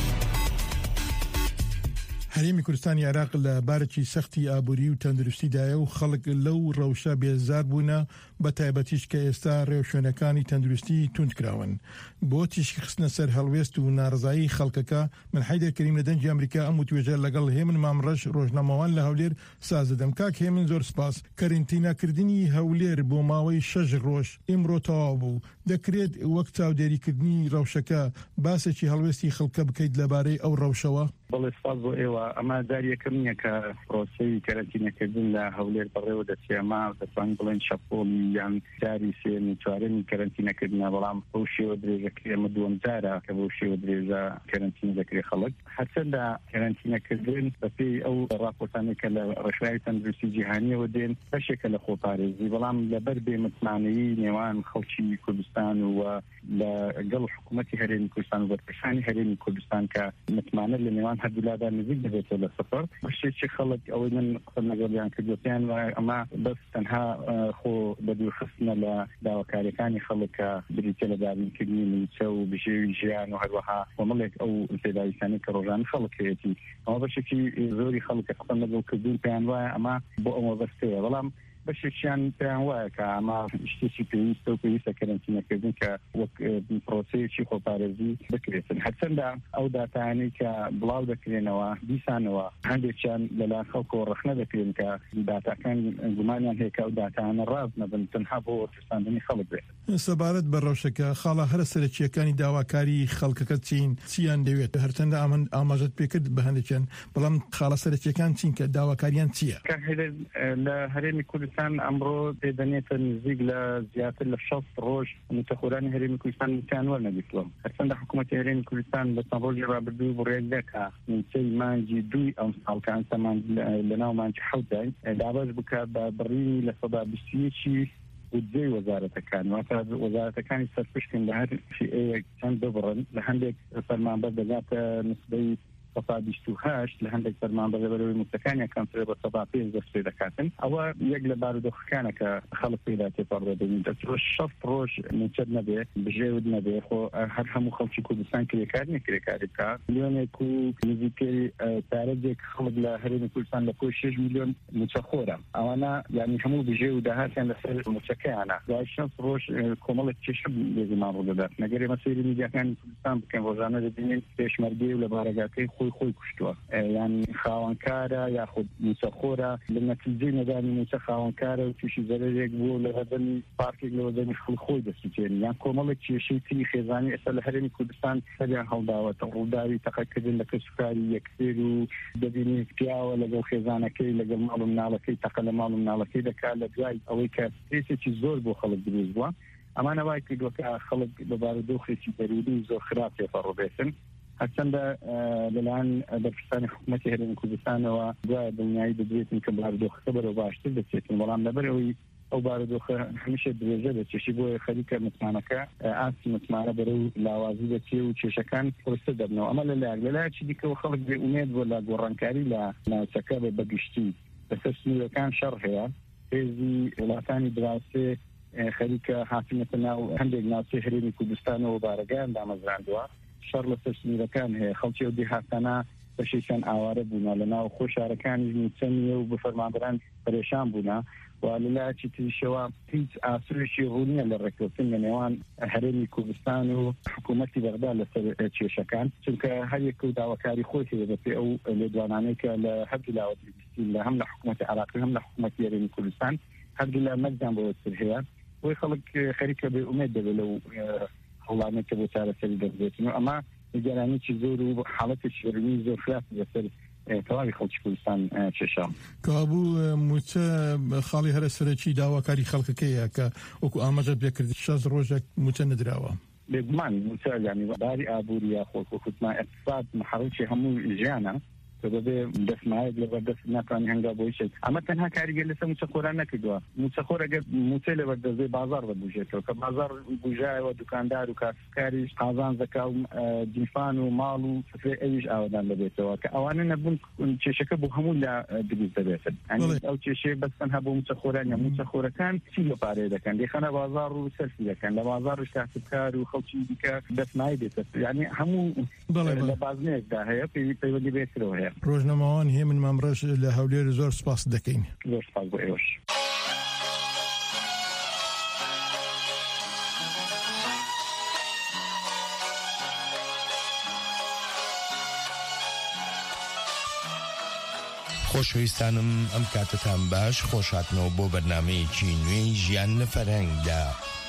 [SPEAKER 12] هەرێمی کوردستانی عێراق لە بارێکی سەختی ئابووری و تەندروستیدایە و خەڵک لەو ڕەوشە بێزار بوونە بە تایبەتیش کە ئێستا ڕێوشوێنەکانی تەندروستی توندکراون بۆ تیشکی خستنە سەر هەڵوێست و ناڕزایی خەڵکەکە من حەیدەر کەریم لە دەنگی ئەمریکا ئەم وتوێژە لەگەڵ هێمن مامڕەش ڕۆژنامەوان لە هەولێر ساز دەدەم. کاک هێمن زۆر سپاس. کەرنتیناکردنی هەولێر بۆ ماوەی شەش ڕۆژ ئیمڕۆ تەواو بوو. دەکرێت وەک چاودێریکردنی ڕەوشەکە باسێکی هەڵوێستی خەڵکە بکەیت لەبارەی ئەو ڕەوشەوە؟
[SPEAKER 13] بەڵێ سپاس بۆ ئێوە. ئەمە داریەکەم نییە کە پرۆسەی کەرەنتینەکردن لە هەولێر بەڕێوە دەچێمە دەتوانین بڵێن شەپۆڵی یان جاری سێمی چوارەمی کەرەنتینەکردنە، بەڵام بەو شێوە درێژەکە ئێمە دووەم جارە کە بەو شێوە درێژە کەرەنتینە دەکرێت خەڵک. هەرچەندە کەرەنتینەکردن بەپێی ئەو ڕاپۆرتانەی کە لە ڕێژای تەندروستی جیهانیەوە دێن بەشێکە لە خۆپارێزی، بەڵام لەبەر بێمتمانەیی نێوان خەڵکی کوردستان و لەگەڵ حکوومەتی هەرێمی کوردستان و بەرپرسانی هەرێمی کوردستان کە متمانە لە نێوان هەردوولادا نزیک دەبێتەوە لە سەفەر بەشێکی خەڵک ئەوەی من قسە لەگەڵیان کردوتیان وایە ئەمە بەس تەنها خۆ بەدوورخستنە لە داواکاریەکانی خەڵک کە بریتە لە دابینکردنی موچە و بژێوی ژیان و هەروەها کۆمەڵێک ئەو پێداویستانەی کە ڕۆژانە خەڵک هەیەتی ئەمە بەشێکی زۆری خەڵکە قسە لەگەڵ کردوون پێیان وایە ئەمە بۆ ئەوە بەستەیە، بەڵام بەشێکیان پێیان وایە کە ئەمە شتێکی پێویستە و پێویستە کەرەنتینەکردن کە وەک پرۆسەیەکی خۆپارێزی بکرێتن. هەرچەندە ئەو داتانەی کە بڵاو دەکرێنەوە دیسانەوە هەندێکیان لەلایەن خەڵکەوە ڕەخنە دەکرێن کە داتاکان گومانیان هەیە کە ئەو داتانە ڕاز نەبن تەنها بۆ وەرپرساندنی خەڵک بێت.
[SPEAKER 12] سەبارەت بە ڕەوشەکە خاڵە هەرە سەرەکیەکانی داواکاری خەڵکەکە چین چیان دەوێت؟ هەرچەندە ئەمن ئاماژەت پێکرد بە هەندێکیان، بەڵام خاڵە سەرەکیەکان چین کە داواکاریان چییە؟
[SPEAKER 13] لە هەرێمی کوردستان ئەمڕۆ پێدەنێتە نزیک لە زیاتر لە شەست ڕۆژ متەخۆرانی هەرێمی کوردستان نیچان وەرنەگرتووە. هەرچەندە حکوومەتی هەرێمی کوردستان بە چەند ڕۆژی ڕابردوو بڕێک دەکا نیچەی مانگی دوی ئەم ساڵکان سەمان لە ناو مانگی حەوتای دابەش بکات بە بڕینی لە سەدا بیستیەکی بودجەی وەزارەتەکان، واتە وەزارەتەکانی سەرپشتن لە هەر شیئەیەک چەند ببڕن. لە هەندێک فەرمانبەر دەگاتە نسبەی سەدا بیست و هەشت، لە هەندێک فەرمانبەر لەبەرەوەی موچەکانیان کەمترە بە سەدا پێنج دەست پێ دەکاتن. ئەوە یەک لە بارودۆخەکانە کە خەڵک پێدا تێپەڕدەبین. دەچوە شەست ڕۆژ موچەت نەبێ، بژێود نەبێ، خۆ هەر هەموو خەڵکی کوردستان کرێکار نەکرێکاری بکات. میلیۆنێک و نزیکەی پارەجێک خەڵک لە هەرێمی کوردستان لە کۆی شێش میلیۆن موچەخۆرە. ئەوانە یعنی هەموو بژێ و داهاتیان لەسەر موچەکەیانە. دوای شەست ڕۆژ کۆمەڵێک کێشە بێگومان ڕوودەدات. نەگەر ئێمە سەیری میدیاکانی کوردستان بکەین ڕۆژانە دەبینین پێشمەرگەی و لە بارەگاکەی خۆی خۆی کوشتووە، یان خاوەنکارە یاخود موچەخۆرە، لە نەتیجەی نەدانی موچە خاوەنکارە و تووشی زەرێک بوو لە هەردەمی پارکێک لە وەزەمی خۆی دەسووتێنی، یان کۆمەڵێک کێشەی تری خێزانی ئێستا لە هەرێمی کوردستان سەریان هەڵداوەتە. ڕووداوی تەقەکردن لە کەسوکاری یەکسێر و دەبینی پیاوە لەگەڵ خێزانەکەی لەگەڵ ماڵ و مناڵەکەی تەقە لە ماڵ و مناڵەکەی دەکات لە دوای ئەوەی کە سترێسێکی زۆر بۆ خەڵک دروست بووە. ئەمانە وای کردووە کە خەڵک بە بارودۆخێکی دەرونی زۆر خراپ تێپەڕۆبێتن. هەرچەندە لەلایەن بەرپرسانی حکوومەتی هەرێمی کوردستانەوە دوای دڵنیایی دەدرێتن کە بارودۆخەکە بەرەو باشتر دەچێتن، بەڵام لەبەرەوەی ئەو بارودۆخە هەمیشە درێژە دەچێشی بۆیە خەریکە متمانەکە ئاسی متمانە بەرەو لاوازی دەچێ و کێشەکان پرسە دەبنەوە. ئەمە لەلایەک لەلایەکی دیکەەوە خەڵک بێ ئومێد بۆ لە گۆڕانکاری لە ناوچەکە بە بەگشتی لەسەر سنوورەکان شەڕ هەیە. هێزی وڵاتانی دراوسێ خەریکە حاکمیەتە ناو هەندێک ناوچەی هەرێمی کوردستانەوە بارەگایان دامەزراندووە شەڕ لەسەر سنوورەکان هەیە خەڵکی ئەو دێهاتانە بەشێکیان ئاوارە بوونا لەناو خۆشارەکانی موچەنیە و بە فەرمانبەران پەرێشان بوونا و لەلایەکی تریشەوە هیچ ئاسوورێکی ڕوونیە لە ڕێککەوتن لە نێوان هەرێمی کوردستان و حکوومەتی بەغدا لەسەر کێشەکان چونکە هەر یەک و داواکاری خۆی هەیە بەپێ ئەو لێدوانانەی کە لە هەردوو لاوە لە هەم لە حکوومەتی عێراق هەم لە حکوومەتی هەرێمی کوردستان هەردوو لا مەرجان بۆ سەر هەیە بۆی خەڵک خەریکە بێ ئومێد دەبێت لەو هەوڵانەی کە بۆ چارەسەری دەبێتن و ئەمە نیگەرانێکی زۆر و حاڵەتێکی شێرینی زۆر خراپ لەسەر تەواوی خەڵکی کوردستان کێشا
[SPEAKER 12] کابوو موچە خاڵی هەرە سەرەکی داواکاری خەڵکەکەیە کە وەکو ئاماژە بێکردی شەش ڕۆژێک موچە نەدراوە
[SPEAKER 13] بێگومان موچە یانی باری ئابووری یا خۆکوتمان اقتصاد محڕوکی هەموو ژیانە کە بەبێ دەستمایەک لەبەردەست ناتوانانی هەنگا بۆ هیچ ئەمە تەنها کاریگەر لەسەر موچەخۆران نەکردووە موچەخۆر ئەگەر موچە لەبەردەستەی بازار ببوژێتەوە کە بازار بوژایەوە دوکاندار و کاسبکاریش قازان زەکا و جیفان و ماڵ و سفرێ ئەویش ئاوادان لەبێتەوە کە ئەوانە نەبوون کێشەکە بۆ هەموو لا دروست دەبێتن ئەو کێشەیە بەس تەنها بۆ موچەخۆران یا موچەخۆرەکان چی لە پارەیە دەکەن دێخەنە بازار و سەرفی دەکەن لە بازاڕش کاسبکار و خەڵکی دیکە دەستمای دێتە یعنی هەموو لە بازنەیەکدا هەیە پەیوەندی بێترەوە هەیە
[SPEAKER 12] ڕۆژنەماوان هێ من مامڕەش لە هەولێر زۆر سپاس دەکەین
[SPEAKER 13] زۆر سپاس بۆ ئێوەش
[SPEAKER 14] خۆشەویستانم ئەم کاتتان باش خۆشهاتنەوە بۆ بەرنامەیەکی نوێی ژیان لە فەرهەنگدا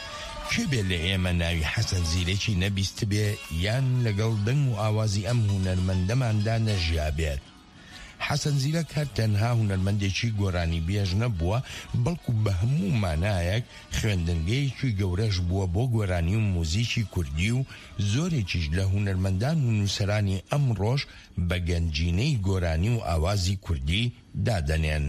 [SPEAKER 14] کێ بێ لە ئێمە ناوی حەسەن زیرەکی نەبیست بێ یان لەگەڵ دەنگ و ئاوازی ئەم هونەرمەندەماندا نەژیا بێت حەسەن زیرەک هەر تەنها هونەرمەندێکی گۆرانی بێژ نەبووە بەڵکو بە هەموو مانایەک خوێندنگەیەکی گەورەش بووە بۆ گۆرانی و موزیکی کوردی و زۆرێکیش لە هونەرمەندان و نووسەرانی ئەمڕۆژ بە گەنجینەی گۆرانی و ئاوازی کوردی دادەنێن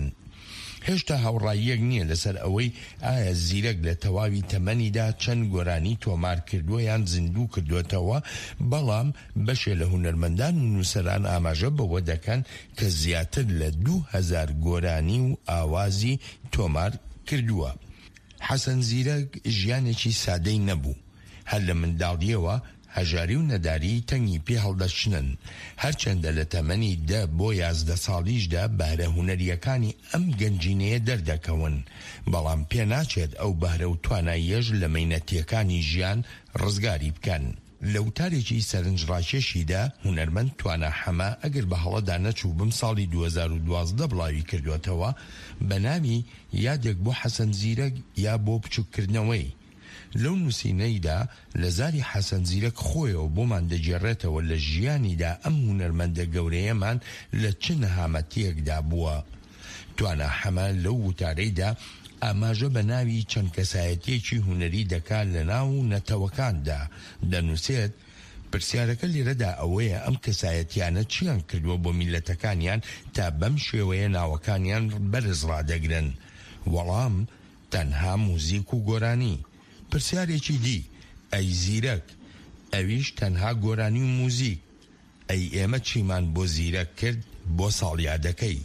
[SPEAKER 14] هێشتا هاوڕاییەک نییە لەسەر ئەوەی ئایا زیرەک لە تەواوی تەمەنیدا چەند گۆرانی تۆمار کردووە یان زیندوو کردوێتەوە بەڵام بەشێ لە هونەرمەندان و نووسەران ئاماژە بەوە دەکەن کە زیاتر لە دوو هەزار گۆرانی و ئاوازی تۆمار کردووە حەسەن زیرەک ژیانێکی سادەی نەبوو هەر لە منداڵیەوە هەژاری و نەداری تەنگی پێ هەڵدەچنن هەرچەندە لە تەمەنی دە بۆ یازدە ساڵیشدا بەهرە هونەریەکانی ئەم گەنجینەیە دەردەکەون بەڵام پێ ناچێت ئەو بەهرە و تواناییەش لە مەینەتیەکانی ژیان ڕزگاری بکەن لە وتارێکی سەرنجڕاکێشیدا هونەرمەند توانە حەمە ئەگەر بە هەڵەدا نەچوو بم ساڵی دوو هەزار و دوازدە بڵاوی کردوێتەوە بە نامی یادێک بۆ حەسەن زیرەک یا بۆ بچووکردنەوەی لەو نووسینەیدا لە زاری حەسەن زیرەک خۆیەوە بۆمان دەگێڕێتەوە لە ژیانیدا ئەم هونەرمەندە گەورەیەمان لە چ نەهامەتیەکدا بووە توانە حەمە لەو وتارەیدا ئاماژە بە ناوی چەند کەسایەتیەکی هونەری دەکات لە ناو نەتەوەکاندا دەنووسێت پرسیارەکە لێرەدا ئەوەیە ئەم کەسایەتیانە چیان کردووە بۆ میلەتەکانیان تا بەم شێوەیە ناوەکانیان بەرز ڕادەگرن وەڵام تەنها موزیک و گۆرانی پرسیارێکی دی ئەی زیرەک ئەویش تەنها گۆرانی و موزیک ئەی ئێمە چیمان بۆ زیرەک کرد بۆ ساڵیادەکەی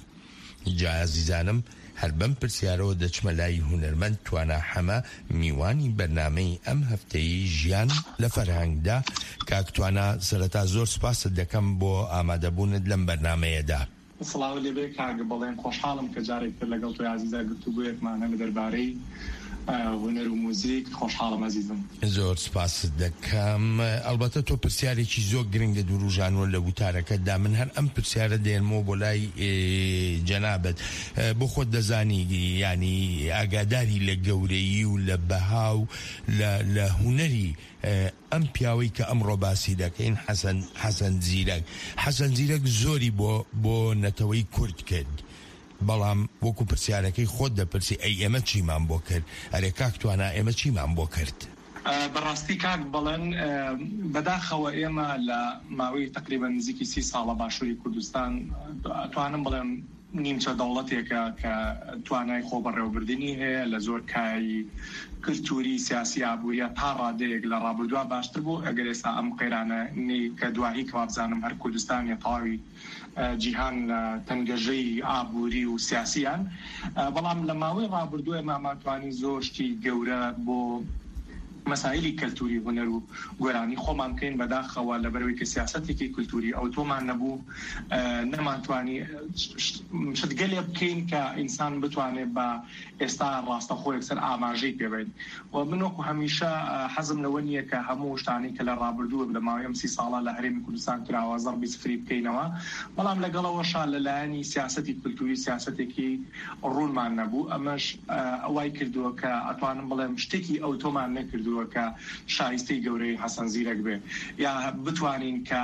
[SPEAKER 14] جا عەزیزانم هەر بەم پرسیارەوە دەچمە لای هونەرمەند توانە حەمە میوانی بەرنامەی ئەم هەفتەی ژیان لە فەرهەنگدا کاکتوانە سەرەتا زۆر سپاست دەکەم بۆ ئامادەبوونت لەم بەرنامەیەدا
[SPEAKER 15] سڵاو لێبێ کاگە بەڵێن خۆشحاڵم کە جارێک تر لەگەڵ تۆی عەزیزە گفتوگویەکمانە لە دەربارەی هونەر و موزیک خۆشحاڵم عەزیزم
[SPEAKER 14] زۆر سپاس دەکەم ئەلبەتە تۆ پرسیارێکی زۆر گرنگە دووروژانوە لە وتارەکەتدا من هەر ئەم پرسیارە دێنمەوە بۆ لای جەنابەت بۆ خۆت دەزانی ینی ئاگاداری لە گەورەیی و لە بەها و لە هونەری ئەم پیاوەی کە ئەمڕۆ باسی دەکەین حەسەن زیرەک حەسەن زیرەک زۆری بۆ بۆ نەتەوەی کورد کرد بەڵام وەکو پرسیارەکەی خۆت دەپرسی ئەی ئێمە چیمان بۆ کرد ئەرێ کاکتوانە ئێمە چیمان بۆ کرد
[SPEAKER 15] بەڕاستی کاک بڵێن بەداخەوە ئێمە لە ماوەی تقریبا نزیکی سی ساڵە باشووری کوردستان توانم بڵێم نیمچە دەوڵەتێکە کە توانای خۆ بەڕێوەبردنی هەیە لە زۆر کایی کلتوری سیاسی ئابووریە تا ڕادەیەک لە ڕابردووە باشتر بوو ئەگەر ئێستا ئەم قەیرانە کە دوایی کەوابزانم هەر کوردستانی تەواوی جیهان تەنگەژەی ئابووری و سیاسیان بەڵام لە ماوەی ڕابردووە ماماتوانی زۆر شتی گەورە بۆ مەسائلی کەلتوری هونەر و گۆرانی خۆمان بکەین بەداخەوە لەبەرەوەی کە سیاسەتێکی کولتوری ئەو تۆمان نەبوو نەمانتوانی شتگەلێ بکەین کە ئینسان بتوانێت بە ئێستا ڕاستەخۆ یەکسەر ئاماژەی پێبێت و من وەکو هەمیشە حەزم لەوە نییە کە هەموو شتانی کە لە ڕابردووە لە ماوەی ئەم سی ساڵە لە هەرێمی کوردستان کراوە زەربی سفری بکەینەوە بەڵام لەگەڵەوەشا لەلایەنی سیاسەتی کولتوری سیاسەتێکی ڕوونمان نەبوو ئەمەش ئەوای کردووە کە ئەتوانم بڵێم شتێکی ئەو تۆمان نەکردووە کە شایستەی گەورەی حەسەن زیرەک بێ یا بتوانین کە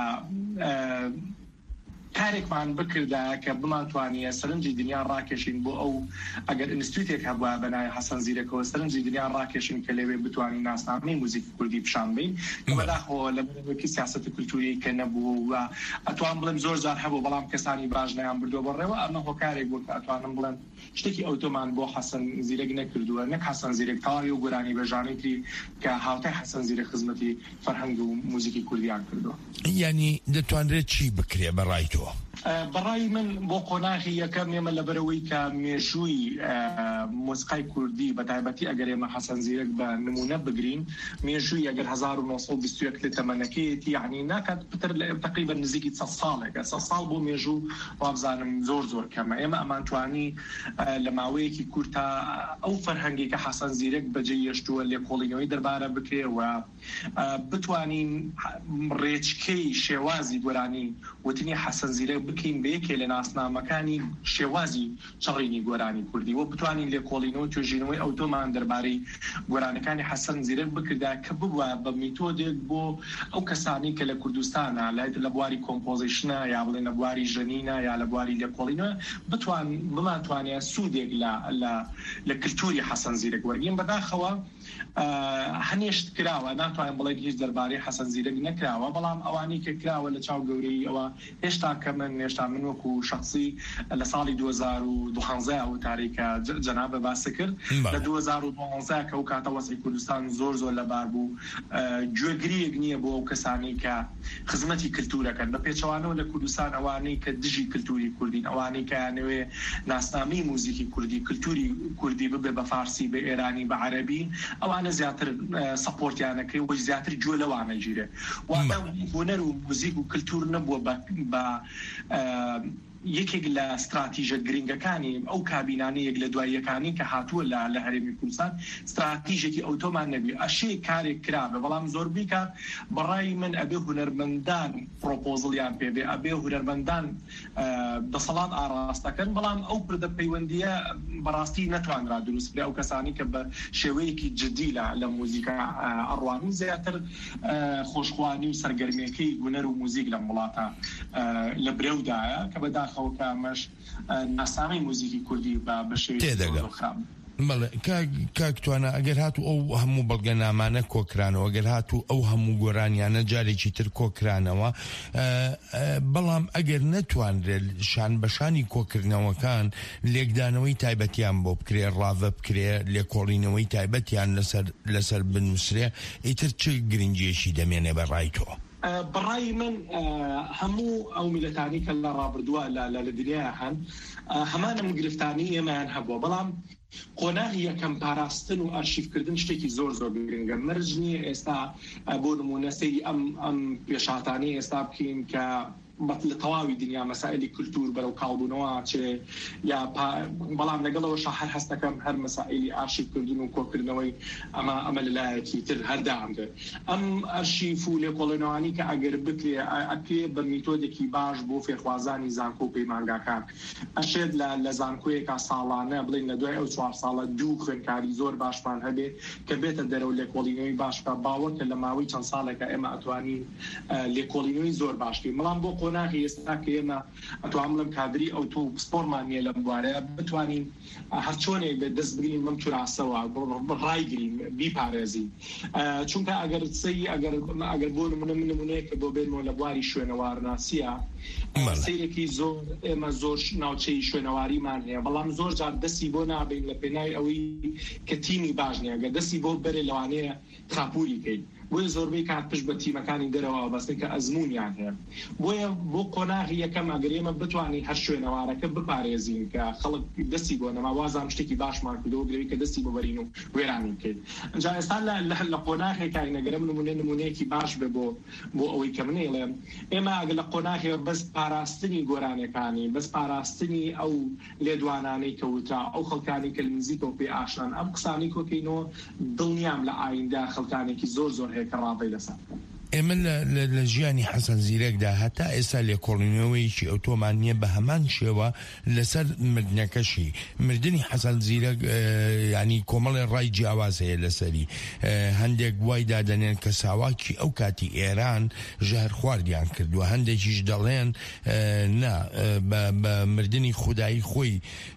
[SPEAKER 15] کارێکمان بکردایە کە بمانتوانیە سەرنجی دنیا ڕاکێشین بۆ ئەو ئەگەر ئینستیتوتێک هەبووە بەناوی حەسەن زیرەکەوە سەرنجی دنیا ڕاکێشین کە لەوێ بتوانین ناسنامەی موزیکی کوردی پیشان بین کە بەداخەوە لە بەرەوەی سیاسەتی کولتوری کە نەبوو و ئەتوان بڵێم زۆر جار هەبوو بەڵام کەسانی باش نەیان بردووە بەڕێوە ئەمە هۆکارێک بوو کە ئەتوانم بڵێم شتێکی ئەوتۆمان بۆ حەسەن زیرەک نەکردووە نەک حەسەن زیرەک تاوی و گۆرانی بەژانێتی کە هاوتای حەسەن زیرەک خزمەتی فەرهەنگ و موزیکی کوردیان کردووە.
[SPEAKER 14] یعنی دەتوانرێت چی بکرێ بەڕای تۆ؟
[SPEAKER 15] بەڕای من بۆ قۆناغی یەکەم ئێمە لەبەرەوەی کە مێژووی مۆسیقای کوردی بەتایبەتی ئەگەر ئێمە حەسەن زیرەک بە نمونە بگرین مێژووی ئەگەر هەزار و نۆ سەد و بیست و یەک لە تەمەنەکەیەتی یعنی ناکات پتر تقریبا نزیکی سەد ساڵێکە سەد ساڵ بۆ مێژوو وابزانم زۆر زۆر کەمە ئێمە ئەمانتوانی لە ماوەیەکی کورتا ئەو فەرهەنگی کە حەسەن زیرەک بەجێ هێشتووە لێکۆڵینەوەی دەربارە بکرێ و بتوانین ڕێچکەی شێوازی گۆرانی وتنی حەسەن زیرەک بکەین بەیەکێ لە ناسنامەکانی شێوازی چڕینی گۆرانی کوردی و بتوانین لێکۆڵینەوە توێژینەوەی ئەوتۆمان دەربارەی گۆرانەکانی حەسەن زیرەک بکردا کە ببووە بە میتۆدێک بۆ ئەو کەسانی کە لە کوردستانە لە بواری کۆمپۆزیشنە یا بڵێن لە بواری ژەنینە یا لە بواری لێکۆڵینەوە بتوان بمانتوانێت سوودێک لە کللتوری حەسەن زیرەک وەرگین بەداخەوە هەنێشت کراوە ناتوانین بڵێن هیچ دەربارەی حەسەن زیرەک نەکراوە بەڵام ئەوانەی کە کراوە لە چاو گەورەی ئەوە هێشتا کە من هێشتا من وەکو شخصی لە ساڵی دوو هەزار و دوانزە ئەو تاریکە جەنابە باس کرد لە دوو هەزار و دوانزە کە ئەو کاتە وەسعی کوردستان زۆر زۆر لەبار بوو گوێگریەک نییە بۆ ئەو کەسانی کە خزمەتی کللتورەکەن بە پێچەوانەوە لە کوردستان ئەوانەی کە دژی کللتوری کوردین ئەوانەی کە یانەوێ ناسنامی موزیکی کوردی کللتوری کوردی ببێ بە فارسی بە ئێرانی بە عەرەبی ئەوانە زیاتر سەپۆرتیانەکەی وەی زیاتر گوێ لەوانە گیرێ واتە هونەر و موزیک و کللتور نەبووە بە یەکێک لە استراتیژە گرنگەکانی ئەو کابینانەیەک لە دواییەکانی کە هاتووە لە هەرێمی کوردستان استراتیژێکی ئۆتۆمان نەبی ئەشەی کارێک کرابە بەڵام زۆربەی کات بەڕای من ئەبێ هونەرمەندان پرۆپۆزڵیان پێبێ ئەبێ هونەرمەندان دەسەڵات ئاراستەکەن بەڵام ئەو پردە پەیوەندیە بەڕاستی نەتوانرا دروست بێ ئەو کەسانی کە بە شێوەیەکی جدی لە موزیکا ئەڕوانی زیاتر خۆشخوانی و سەرگەرمیەکەی هونەر و موزیک لە وڵاتە لە برێودایە کە بەداخ خەوتامەش ناسنامەی موزیکی کوردی بە بەشێوەی خام
[SPEAKER 14] بەڵێ کاکتوانە ئەگەر هاتو ئەو هەموو بەڵگەنامانە کۆکرانەوە ئەگەر هاتو ئەو هەموو گۆرانیانە جارێکی تر کۆکرانەوە بەڵام ئەگەر نەتوانرێت شان بەشانی کۆکردنەوەکان لێکدانەوەی تایبەتیان بۆ بکرێ ڕاوە بکرێ لێکۆڵینەوەی تایبەتیان لەسەر بنووسرێ ئیتر چ گرنگیەشی دەمێنێ بەڕای تۆ؟
[SPEAKER 15] بەڕای من هەموو ئەو میلەتانی کە لە ڕابردووە لە دنیا هەن هەمانە گرفتانی ئێمەیان هەبووە بەڵام قۆناغی یەکەم پاراستن و ئارشیفکردن شتێکی زۆر زۆر گرنگە مەرج نییە ئێستا بۆ نمونە سەیری ئەم ئەم پێشهاتانی ئێستا بکەین کە لە تەواوی دنیا مەسائلی کولتور بەرەو کاڵبوونەوە چێ یا بەڵام لەگەڵەوە هەر هەستەکەم هەر مەسائلی ئارشیفکردن و کۆکردنەوەی ئەمە ئەمە لەلایەکی تر هەردام بێت ئەم ئەرشیف و لێکۆڵێنەوەی کە ئەگەر بکرێ ئەکرێ بە میتۆدێکی باش بۆ فێرخوازانی زانکۆ و پەیمانگاکان ئەشێت لە زانکۆیەکە ساڵانە بڵین لە دوای ئەو چوار ساڵە دوو خوێندکاری زۆر باشمان هەبێ کە بێتە دەرەوە لێکۆڵینەوەی باشکە باوەکە لە ماوەی چەند ساڵێکە ئێمە ئەتوانین لێکۆڵینەوەی زۆر باشکەین بەڵام بۆ قۆناغی ئێستا کە ئێمە ئەتوان بڵێم کادری ئەوتۆ سپۆرمان نیە لەم بوارەیە بتوانین هەر چۆنێک بێت دەست بگرین بەم توراسەوە ڕایگرین بیپارێزین چونکە ئەگەر سەی ئەگەر ئەگەر بۆ نمونە من نمونەیەکە بۆ بێنەوە لە بواری شوێنەوارناسیە سەیرێکی زۆر ئێمە زۆر ناوچەی شوێنەواریمان هەیە بەڵام زۆر جار دەستی بۆ نابین لە پێناوی ئەوەی کە تیمی باش نیە ئەگەر دەستی بۆ بەرێ لەوانەیە خاپووری بکەین بۆیە زۆربەی کات پشت بە تیمەکانی دەرەوە بەستێک کە ئەزمونیان هەیە بۆیە بۆ قۆناغی یەکەم ئەگەر ئێمە بتوانین هەر شوێنەوارەکە بپارێزین کە خەڵک دەستی بۆ نەماوازان شتێکی باشمان کردەوە گرەوی کە دەستی بۆبەرین و وێرانی بکەین. اینجا ئێستا لە قۆناغێکا نەگەرم نمونێ نمونەیەکی باش بێ بۆ بۆ ئەوەی کە منێڵێم ئێمە ئەگەر لە قۆناغێ بەس پاراستنی گۆرانەکانی بەس پاراستنی ئەو لێدوانانەی کەوترا ئەو خەڵکانی کە نزیکەوە پێ ئاشنان ئەم قسانی کۆکەینەوە دڵنیام لە ئایندا خەڵکانێکی زۆر زۆر هەیە کە ڕاپەی لەسەر.
[SPEAKER 14] ئێمە لە ژیانی حەسەن زیرەکدا هەتا ئێستا لێکۆڵینەوەیکی ئۆتۆمان نییە بە هەمان شێوە لەسەر مردنەکەشی مردنی حەسەن زیرەک ینی کۆمەڵی ڕای جیاواز هەیە لەسەری هەندێک وای دادەنێن کە ساواکی ئەو کاتی ئێران ژەهر خواردیان کردووە هەندێکیش دەڵێن نا بە مردنی خودایی خۆی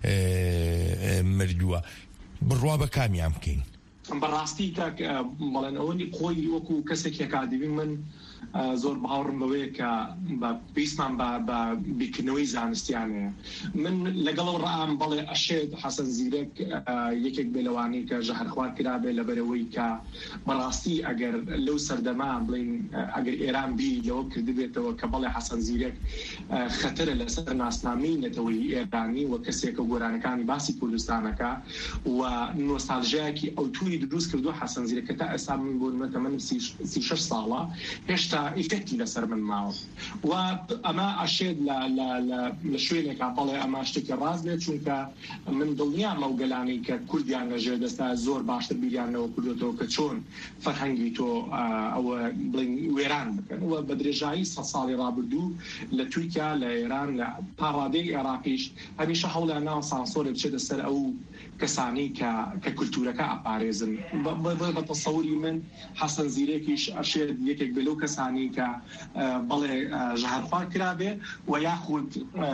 [SPEAKER 14] مردووە بڕوا بە کامیان بکەین.
[SPEAKER 15] بەڕاستی بەڵێن ئەوەی خۆی وەکو کەسێک یەکادیبی من زۆر باوەڕم بەوەیە کە پێویستمان بە بیرکردنەوەی زانستیانەیە. من لەگەڵ ڕام بەڵێ ئەشێت حەسەن زیرەک یەکێک بێ لەوانەی کە ژەهرخوار کرابێ لەبەرەوەی کە بەڕاستی ئەگەر لەو سەردەما بڵین ئەگەر ئێران بی لەوە کردبێتەوە کە بەڵێ حەسەن زیرەک خەتەرە لەسەر ناسنامەی نەتەوەی ئێرانی و کەسێکە گۆرانەکانی باسی کوردستانەکە و نۆستالژیاکی ئەو تووی دروست کردو حەسەن زیرەکە تا ئێستا من بۆ نمەتەمەن سی شەش ساڵە هێشتا ئیفێکتی لەسەر من ماوە و ئەمە ئەشێت لە شوێنێکا بەڵێ ئەمە شتێکی ڕاست بێت چونکە من دڵنیام ئەو گەلانەی کە کوردیان لەژێر دەستا زۆر باشتر بیریانەوە کردوێتەوە کە چۆن فەرهەنگی تۆ ئەوە بڵین وێران بکەن و بە درێژایی سە ساڵی ڕابردوو لە تورکیا لە ئێران لە پاڕادەی عێراقیش هەمیشە هەوڵیان ناو سانسۆرە بچێتە سەر ئەو کەسانی کە کولتورەکە ئاپارێزن. بە تەسەوری من حەسەن زیرەکیش ئەشێت یەکێک بێ لەو کەسانی کە بەڵێ ژەهرخوار کرابێ و یاخود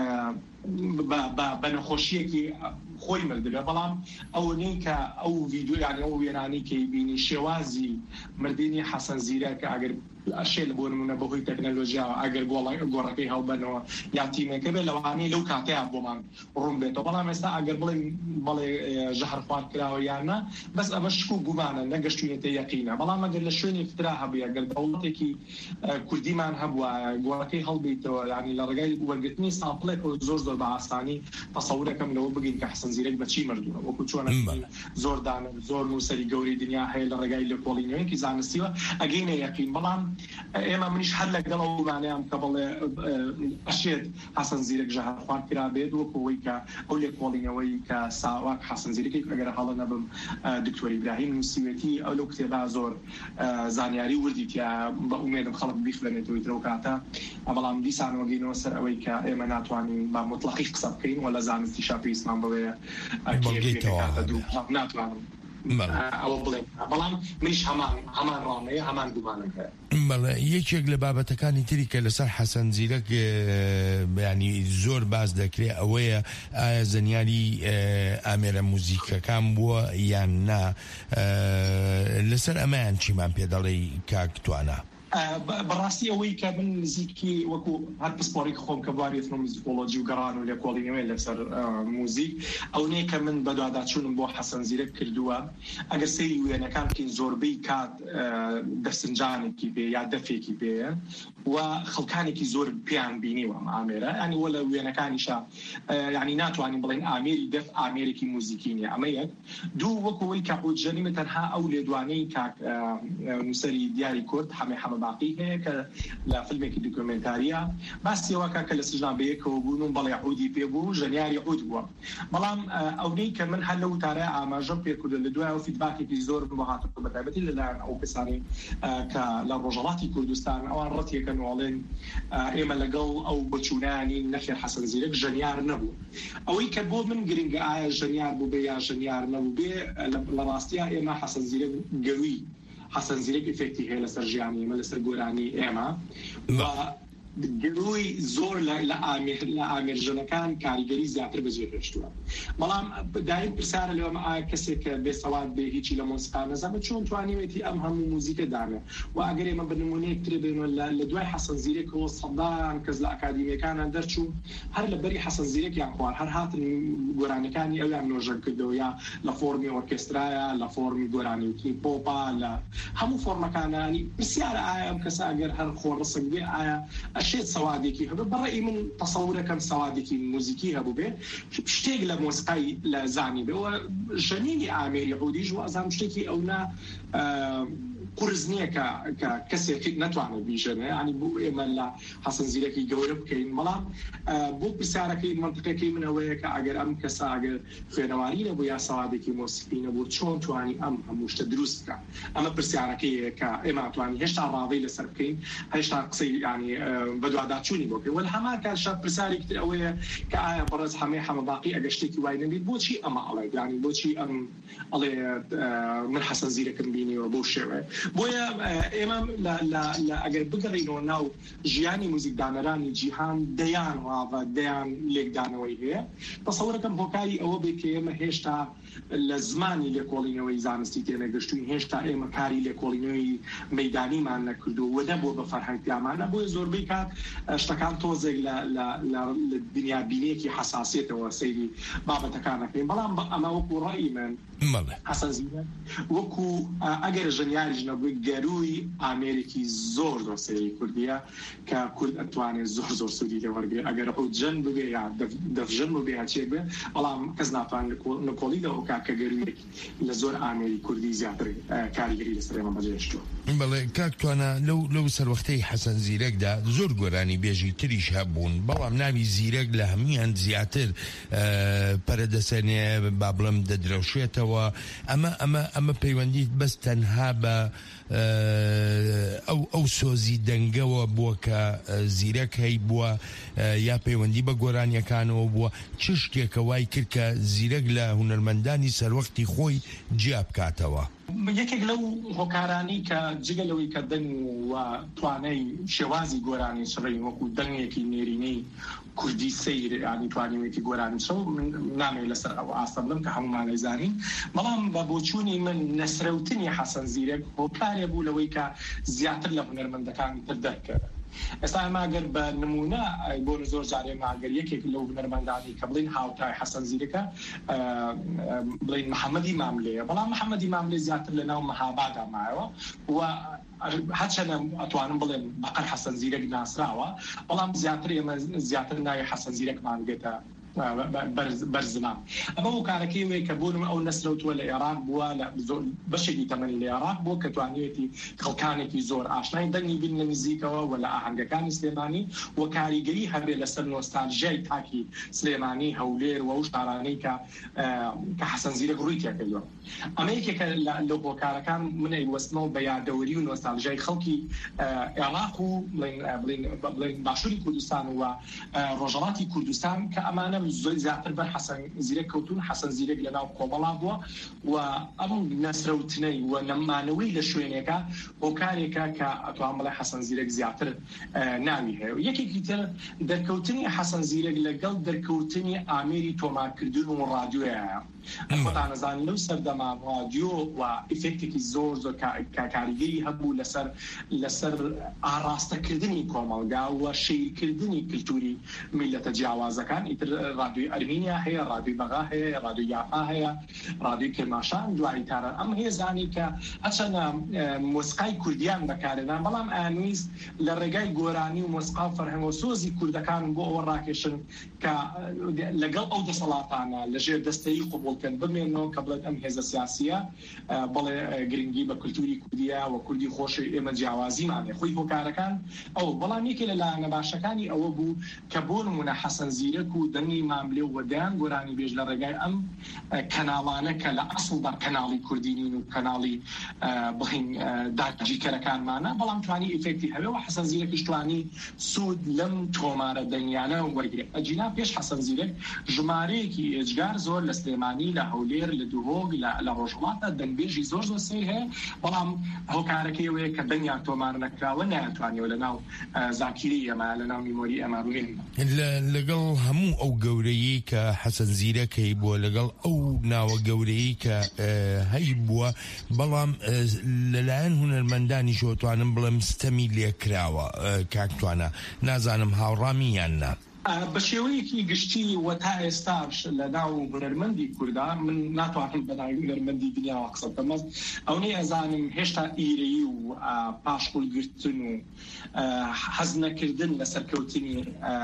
[SPEAKER 15] بە نەخۆشیەکی خۆی مردبێ بەڵام ئەو نەی کە ئەو ڤیدیۆیان ئەو وێرانی کەی بینی شێوازی مردنی حەسەن زیرەکە ئەگەر ئەشێ لە بۆ نمونە بەهۆی تەکنەلۆژیا ئەگەر گۆڕەکەی هەڵبەنەوە یا تیمەکە بێ لەوانەیە لەو کاتەیە بۆمان ڕوون بێتەوە بەڵام ئێستا ئەگەر بڵێن بەڵێ ژەهرخوار کراوە یاننا بەس ئەمە شک و گومانە نەگەشتوونێتە یەقینە بەڵام ئەگەر لە شوێنی فترا هەبوو ئەگەر دەوڵەتێکی کوردیمان هەبووە گۆڕەکەی هەڵبێتەوە ینی لە ڕێگای وەرگرتنی سامپڵێک زۆر زۆر بە ئاسانی تەسەورەکەم لەوە بگین کە حەسەن زیرەک بەچی مردووە وەکو چۆن زۆر دانە زۆر نووسەری گەوری دنیا هەیە لە ڕێگای لێکۆڵینەوەیەکی زانستیوە ئەگەینە یەقین بەڵام ئێمە منیش هەر لەگەڵ ئەومانەیەم کە بڵێ ئەشێت حەسەن زیرەک ژەهرخوار کرابێت وەکەوەی کە ئەو لێکۆڵینەوەی کە ساواک حەسەن زیرەکێک ئەگەر هەڵە نەبم دکتۆر ئیبراهیم نووسیوێتی ئەو لەو کتێبا زۆر زانیاری وردیتیا بە ئومێدم خەڵک بیخوێنێتەوەی ترەوە کاتە بەڵام دیسانەوە گەینەوە سەر ئەوەی کە ئێمە ناتوانین بە مطلقی قسە بکەین وە لە زانستی شاپیسمان بەوەیە ناتوانم ئەوە بڵێن بەڵام منیش هەمان هەمان ڕامەیە هەمان گومانم هەیە.
[SPEAKER 14] بەڵێ یەکێک لە بابەتەکانی تری کە لەسەر حەسەن زیرەک ینی زۆر باز دەکرێت ئەوەیە ئایا زەنیاری ئامێرە موزیکەکان بووە یان نا لەسەر ئەمەیان چیمان پێ دەڵێ کاکتوانە؟
[SPEAKER 15] بەڕاستی ئەوەی کە من نزیکی وەکو هەر پسپۆڕێک خۆم کە بواری موزیکۆلۆجی و گەڕان و لێکۆڵینەوەی لەسەر موزیک ئەو نەیە کە من بەدواداچوونم بۆ حەسەن زیرەک کردووە ئەگەر سەیری وێنەکان بکەین زۆربەی کات دەستنجانێکی پێ یا دەفێکی پێیە و خەڵکانێکی زۆر پێیان بینیوە ئامێرە ینی وە لە وێنەکانیشە ینی ناتوانین بڵێن ئامێری دەف ئامێرێکی موزیکی نیە. ئەمە یەک دوو وەکەوەی کە حوجەنیمە تەنها ئەو لێدوانەی کاک نووسەری دیاری کورد هەمێ هەمە باقی هەیە کە لە فیلمێکی دوکومنتاریە باسیەوە کە لە سژان بەیەکەوە بوون و بەڵێ عودی پێبوو ژەنیاری عود بووە بەڵام ئەوەی کە من هەر لە وتارە ئاماژەم پێکردە لە دوای فیدباکێکی زۆر بۆ هاتووە بەتایبەتی لەلایەن ئەو کەسانی کە لە ڕۆژهەڵاتی کوردستان ئەوان ڕەتیەکەن وڵێن ئێمە لەگەڵ ئەو بچوونانی نەخێر حەسەن زیرەک ژەنیار نەبوو. ئەوەی کە بۆ من گرنگە ئایا ژەنیار بوو بێ یا ژەنیار نەبوو بێ لە ڕاستیە ئێمە حەسەن زیرەک گەوی حەسەن زیرەک ئفێکتی هەیە لەسەر ژیانی ئێمە لەسەر گۆرانی ئێمە گەروی زۆر لە ئامێرژەکان کاریگەری زیاتر بەجێ هێشتووە. بەڵام دایم پرسیارە لەوەم ئایا کەسێک کە بێسەواد بێ هیچی لە مۆسیقا نەزانێت چۆن توانیوێتی ئەم هەموو موزیکە دامێ و ئەگەر ئێمە بە نمونەیەک تر بێنەوە لە دوای حەسەن زیرەکەوە سەدان کەس لە ئەکادیمیەکانان دەرچوو هەر لە بەری حەسەن زیرەکیان خوار هەر هاتن گۆرانەکانی ئەویان نۆژەن کردەوە یا لە فۆرمی ئۆرکێسترایە لە فۆرمی گۆرانیوتی پۆپا لە هەموو فۆرمەکانانی پرسیارە ئایا ئەم کەسە ئەگەر هەر خۆڕسنگ بێ ئایا ئەشێت سەوادێکی هەبێ بەڕێی من تەسەورەکەم سەوادێکی موزیکی هەبوو بێ شتێک لە مۆسیقای لە زانی بێەوە ژەنینی ئامێری عودیش و ئەزانم شتێکی ئەو نا قرز نییە کە کەسێکی نەتوانێت بیژەنێ ینی بۆ ئێمە لە حەسەن زیرەکی گەورە بکەین بەڵام بۆ پرسیارەکەی منطقەکەی منەوەیە کە ئەگەر ئەم کەسە ئەگەر خوێنەواری نەبوو یا سەوادێکی مۆسیقی نەبوو چۆن توانی ئەم هەموو شتە دروست بکە ئەمە پرسیارەکەیە کە ئێمە توانی هێشتا ڕاوەی لەسەر بکەین هێشتا قسەی ینی بەدواداچوونی بۆ بکەین وەل هەمان کاتشا پرسیارێکی تر ئەوەیە کە ئایا بەڕێز هەمەی هەمە باقی ئەگەر شتێکی وای نەبیت بۆچی ئەمە ئەڵێ ینی بۆچی ئەم ئەڵێ من حەسەن زیرەکەم بینیوە بۆ شێوەیە بۆیە ئێمە ئەگەر بگەڕینەوە ناو ژیانی موزیکدانەرانی جیهان دەیان واوە دەیان لێکدانەوەی هەیە تەسەورەکەم هۆکاری ئەوە بێت کە ئێمە هێشتا لە زمانی لێکۆڵینەوەی زانستی تێنەگەشتوین هێشتا ئێمە کاری لێکۆڵینەوەی مەیدانیمان نەکردو و نەبووە بە فەرهەنگیامانە بۆیە زۆربەی کات شتەکان تۆزێک لە دنیابینەیەکی حساسیتەوە سەیری بابەتەکانەکەین بەڵام ئەمە وەکو ڕای من حەسەن زیرەک وەکو ئەگەر ژەنیاریش نەبووی گەروی ئامێرێکی زۆر زۆر سەیری کوردیە کە کورد ئەتوانێت زۆر زۆر سوودی لێ وەرگێ ئەگەر ئەو جەن ببێ یا دەفژن ببێ هەچێک بێ بەڵام کەس ناتوان لەکۆڵی دەوە کاکە گەرویەک لە زۆر ئامێری کوردی زیاتر کاریگەری لەسەر ئێمە بەجێهێشتووە.
[SPEAKER 14] بەڵێ کاکتوانە لەو لەو سەروەختەی حەسەن زیرەکدا زۆر گۆرانی بێژی تریش هەبوون بەڵام ناوی زیرەک لە هەمویان زیاتر پەرەدەسەنێ با بڵێم دەدرەوشێتەوە ئەمە ئەمە ئەمە پەیوەندی بەس تەنها بە ئەو ئەو سۆزی دەنگەوە بووە کە زیرەک هەی بووە یا پەیوەندی بە گۆرانیەکانەوە بووە چ شتێکە وای کرد کە زیرەک لە هونەرمەندانی سەروەختی خۆی جیا بکاتەوە.
[SPEAKER 15] یەکێک لەو هۆکارانی کە جگەلەوەی کە دەنگ و توانای شێوازی گۆرانی شڕی وەکو دەنگێکی نێرینەی کوردی سەیر ینی توانیوێتی گۆرانی شەو نامێ لەسەر ئەو ئاسەم بم کە هەمومان ئەیزانین بەڵام بە بۆچوونی من نەسرەوتنی حەسەن زیرەک هۆکارێ بوو لەوەی کە زیاتر لە هونەرمەندەکانی تر دەرکرد. ئێستا ئەماگەر بە نمونە بۆ زۆر جارێ ماگەر یەکێک لەو هونەرمەندانی کە بڵین هاوتای حەسەن زیرەکە بڵین محەممەدی ماملەیە بەڵام محەممەدی ماملێ زیاتر لە ناو مەهابادا مایەوە و هەرچەنە ئەتوانم بڵێن بەقەر حەسەن زیرەک ناسراوە بەڵام زیاتر ئێمە زیاتر ناوی حەسەن زیرەکمان بێتە بەرزمان ئەمە هۆکارەکەی وێ کە بۆنم ئەو نەسرەوتووە لە عێراق بووە لە بەشێکی تەمەنی لە عێراق بۆ کە توانێتی خەڵکانێکی زۆر ئاشنای دەنگی بین لە نزیکەوە و لە ئاهەنگەکانی سلێمانی و کاریگەری هەبێ لەسەر نۆستالژیای تاکی سلێمانی هەولێر و ئەو شارانەی کە کە حەسەن زیرەک ڕووی تێکردووە. ئەمە یەکێکە لە هۆکارەکان منە وەستنەوە بە یادەوەری و نۆستالژیای خەڵکی عێراق و بڵێن باشووری کوردستان و ڕۆژهەڵاتی کوردستان کە ئەمانە زۆر زیاتر بەر حەسەن زیرەک کەوتون حەسەن زیرەک لەناو کۆمەڵا بووە و ئەم نەسرەوتنەی و نەمانەوەی لە شوێنێکە هۆکارێکە کە ئەتوان بڵێ حەسەن زیرەک زیاتر ناوی هەیە و یەکێکی تر دەرکەوتنی حەسەن زیرەک لەگەڵ دەرکەوتنی ئامێری تۆمارکردن و ڕادیۆیە خۆتانەزانین لەو سەردەما ڕادیۆ و ئیفێکتێکی زۆر زۆر کاریگەری هەبوو لەسەر لەسەر ئاڕاستەکردنی کۆمەڵگا و شەیرکردنی کلتوری میلەتە جیاوازەکان ئیتر رادیۆی ئەرمینیا هەیە رادیۆی بەغا هەیە رادیۆی یافا هەیە رادیۆی کرماشان دوایی تارە ئەم هێزانی کە هەرچەندە مۆسیقای کوردیان بەکارهێنان بەڵام ئامویست لە ڕێگای گۆرانی و مۆسیقا و فەرهەنگ و سۆزی کوردەکان بۆ ئەوە ڕاکێشن کە لەگەڵ ئەو دەسەڵاتانە لەژێر دەستەی قبوڵکەن بمێنەوە کە بڵێت ئەم هێزە سیاسیە بەڵێ گرنگی بە کولتوری کوردیە و کوردی خۆشی ئێمە جیاوازیمانێ خۆی هۆکارەکان ئەو بەڵام یەکێ لە لایەنە باشەکانی ئەوە بوو کە بۆ نمونە حەسەن زیرەک و دەنگی ماملێ و وەدایان گۆرانی بێژ لە ڕێگای ئەم کەناڵانە کە لە ئەسڵدا کەناڵی کوردینین و کەناڵی بڵین داگیرکەرەکانمانە بەڵام توانی ئیفێکتی هەبێ و حەسەن زیرەکیش توانی سوود لەم تۆمارە دەنگیانە وەرگێت. ئەجینا پێش حەسەن زیرەک ژمارەیەکی ئێجگار زۆر لە سلێمانی سەردەمی لە هەولێر لە دوهۆگ لە ڕۆژهەڵاتە دەنگبێژی زۆر زۆر سێ هەیە بەڵام هۆکارەکەی وەیە کە دەنگیان تۆمار نەکراوە نایەتوانیەوە لە ناو زاکیری ئەمە لە ناو میمۆری ئەمە بێن
[SPEAKER 14] لەگەڵ هەموو ئەو گەورەیی کە حەسەن زیرەکەی بووە لەگەڵ ئەو ناوە گەورەیی کە هەی بووە بەڵام لەلایەن هونەرمەندانی شۆتوانم بڵێم ستەمی لێکراوە کاکتوانە نازانم هاوڕامی یان نا
[SPEAKER 15] بە شێوەیەکی گشتی وە تا ئێستاش لە ناو هونەرمەندی کوردان من ناتوانم بە ناوی هونەرمەندی دنیاوە قسە بکەم ئەوەی ئەزانم هێشتا ئیرەیی و پاشقولگرتن و حەز نەکردن لە سەرکەوتنی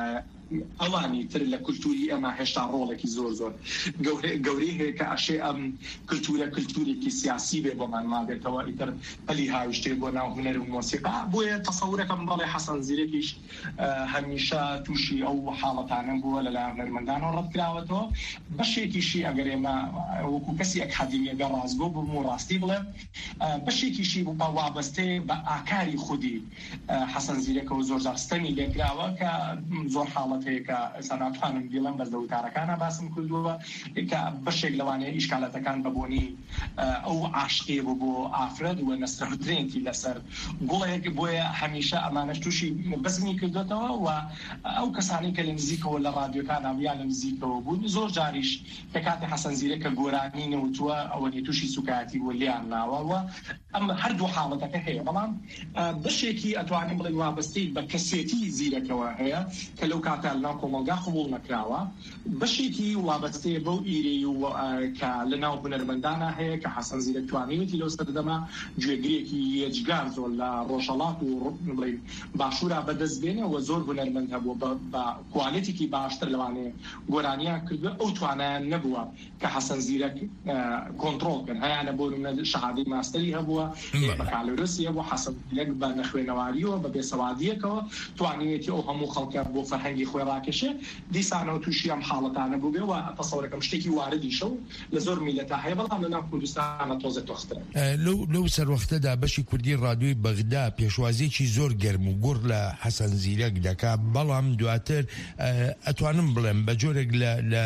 [SPEAKER 15] ئەوانی تر لە کولتوری ئەمە هێشتا ڕۆڵێکی زۆر زۆر گەورەی هەیە کە ئەشێ ئەم کولتورە کولتورێکی سیاسی بێ بۆمان مابێتەوە ئیتر پەلی هاوشتێ بۆ ناو هونەر و مۆسیقا بۆیە تەسەورەکەم بەڵێ حەسەن زیرەکیش هەمیشە تووشی ئەو حاڵەتانە بووە لەلایەن هونەرمەندانەوە ڕەتکراوەتەوە بەشێکیشی ئەگەر ئێمە وەکو کەسی ئەکادیمیەگە ڕازگۆ بووم و ڕاستی بڵێ بەشێکیشی بە وابەستەی بە ئاکاری خودی حەسەن زیرەکەەوە زۆر جار ستەمی لێکراوە کە زۆر حاڵەت هەیە ئێستا ناتوانم بیڵم بەس لە وتارەکانە باسم کردووە کە بەشێک لەوانەیە ئیشکالەتەکان بەبوونی ئەو عاشقی بوو بۆ ئافرەت و نەسرەترێنی لەسەر گوڵەیەک بۆیە هەمیشە ئەمانەش تووشی بەزمی کردوێتەوە و ئەو کەسانی کە لە نزیکەوە لە ڕادیۆکان یان لە نزیکەوە بوون زۆر جاریش کە کاتی حەسەن زیرەکە گۆرانی نەوتووە ئەوەی تووشی سوکایەتی بۆ لیان ناوەوە ئەم هەردوو حاڵەتەکە هەیە بەڵام بەشێکی ئەتوانین بڵێن وابەستەی بە کەسێتی زیرەکەوە هەیە کە لەو کاتە لەناو کۆمەلگا قبوڵ نەکراوە بەشێکی وابەستەیە بەو ئیرەی و کە لەناو هونەرمەندانە هەیە کە حەسەن زیرەک توانیوێتی لەو سەردەما گوێگرێکی یەجگار زۆر لە ڕۆژهەڵات و بڵێن باشوورا بەدەست بێنە و زۆر هونەرمەند هەبووە بە کوالێتێکی باشتر لەوانەیە گۆرانیان کردووە ئەو توانایان نەبووە کە حەسەن زیرەک کۆنتڕۆڵکەن هەیانە بۆ نمونە شەهادەی ماستەری هەبووە بەکالۆرسی هەبوو حەسەن زیرەک بە نەخوێنەواریەوە بە بێسەوادیەکەوە توانیوێتی ئەو هەموو خەڵکە بۆ فەرهەنگی خۆی ڕاکێشێ دیسانەوە تووشی ئەم حاڵەتانە بوو بێ و تەسەوڕەکەم شتێکی واردی شەو لە زۆر میلەتە هەیە بەڵام لەناو کوردستانە تۆزە تۆخترە
[SPEAKER 14] لەو سەروەختەدا بەشی کوردی ڕادیۆی بەغدا پێشوازیەکی زۆر گەرم و گوڕ لە حەسەن زیرەک دەکا بەڵام دواتر ئەتوانم بڵێم بە جۆرێک لە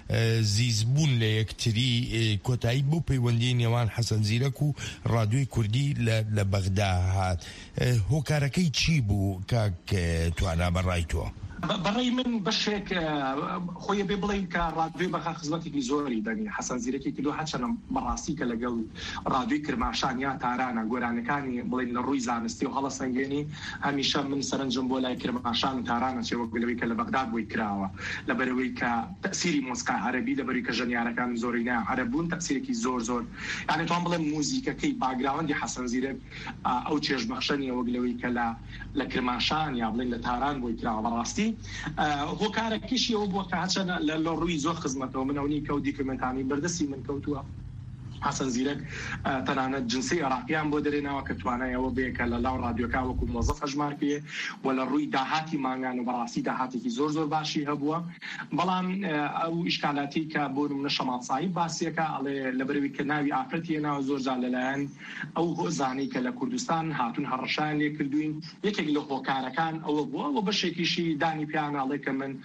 [SPEAKER 14] زیزبوون لە یەکتری کۆتایی بۆ پەیوەندی نێوان حەسەن زیرەک و ڕادیۆی کوردی لە بەغدا هات هۆکارەکەی چی بوو کاک توانە بەڕای تۆ؟
[SPEAKER 15] بەڕێی من بەشێک خۆی بێ بڵێن کە ڕادیۆی بەخا خزمەتێکی زۆری دەنی حەسەن زیرەکی کردو هەرچەندە بەڕاستی کە لەگەڵ ڕادیۆی کرماشان یا تارانە گۆرانەکانی بڵێن لە ڕووی زانستی و هەڵە سەنگێنی هەمیشە من سەرنجم بۆ لای کرماشان و تارانە چێوەگەلەوەی کە لە بەغداد بۆی کراوە لەبەرەوەی کە تەسیری مۆسیقا عەرەبی لەبەری کە ژەنیارەکان زۆری نایە عەرەب بوون تەسیرێکی زۆر زۆر یعنی توان بڵێم موزیکەکەی باگراوەندی حەسەن زیرەک ئەو چێژبەخشەنی وەگلەوەی کە لە کرماشان یا بڵێن لە تاران بۆی کراوە بەڕاستی هۆکارێکیشی ئەو بووە کە هەرچەندە لە ڕووی زۆر خزمەتەوە منەوەنی کە و دیکمنتانی بەردەستی من کەوتووە حەسەن زیرەک تەنانەت جنسی عێراقیان بۆ دەرێنەوە کە توانایەوە بێ کە لە لاو ڕادیۆکا وەکو مۆزەف هەژمار پێ و لە ڕووی داهاتی مانگان و بەڕاستی داهاتێکی زۆر زۆر باشی هەبووە بەڵام ئەو ئیشکالاتی کە بۆ نمونە شەماڵسایی باسیەکە ئەڵێ لەبەرەوەی کە ناوی ئافرەتی هێناوە زۆر جار لەلایەن ئەو زانەی کە لە کوردستان هاتوون هەڕەشیان لێ کردوین یەکێک لە هۆکارەکان ئەوە بووە و بەشێکیشی دانی پیاناڵێ کە من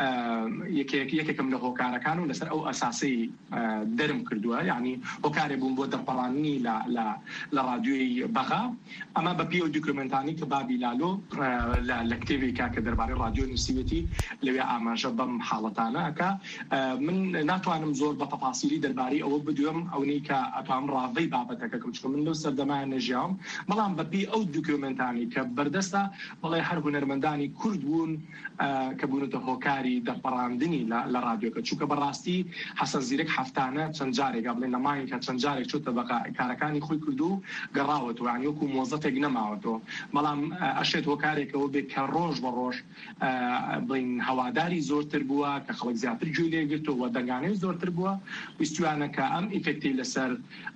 [SPEAKER 15] یەکێکم لە هۆکارەکان و لەسەر ئەو ئەساسی دەرم کردووە یعنی هۆکارێ بووم بۆ دەرپەڕاندنی لە ڕادیۆی بەغا ئەمە بە پێ و دوکمنتانی کە بابی لالۆ لە کتێبێکا کە دەربارەی ڕادیۆ نووسیوێتی لەوێ ئاماژە بەم حاڵەتانە ئەکا من ناتوانم زۆر بە تەفاسیلی دەربارەی ئەوە بدوێم ئەوەی کە ئەتوانم ڕاوەی بابەتەکە کەم چکە من لەو سەردەمایە نەژیاوم بەڵام بە پێ ئەو دوکمنتانی کە بەردەستە بەڵێ هەر هونەرمەندانی کورد بوون کە بوونەتە هۆکاری دەرپەڕاندنی لە ڕادیۆکە چووکە بەڕاستی حەسەن زیرەک هەفتانە چەند جارێک بڵێن لە مانگی کە چەند جارێک چۆتە بە کارەکانی خۆی کردو گەڕاوەتەوە یعنی وەکو مۆزەفێک نەماوەتەوە بەڵام ئەشێت هۆکارێکەوە بێت کە ڕۆژ بە ڕۆژ بڵین هەواداری زۆرتر بووە کە خەڵک زیاتر گوێ لێگرتەوە دەنگانەی زۆرتر بووە ویستوانە کە ئەم ئیفێکتی لەسەر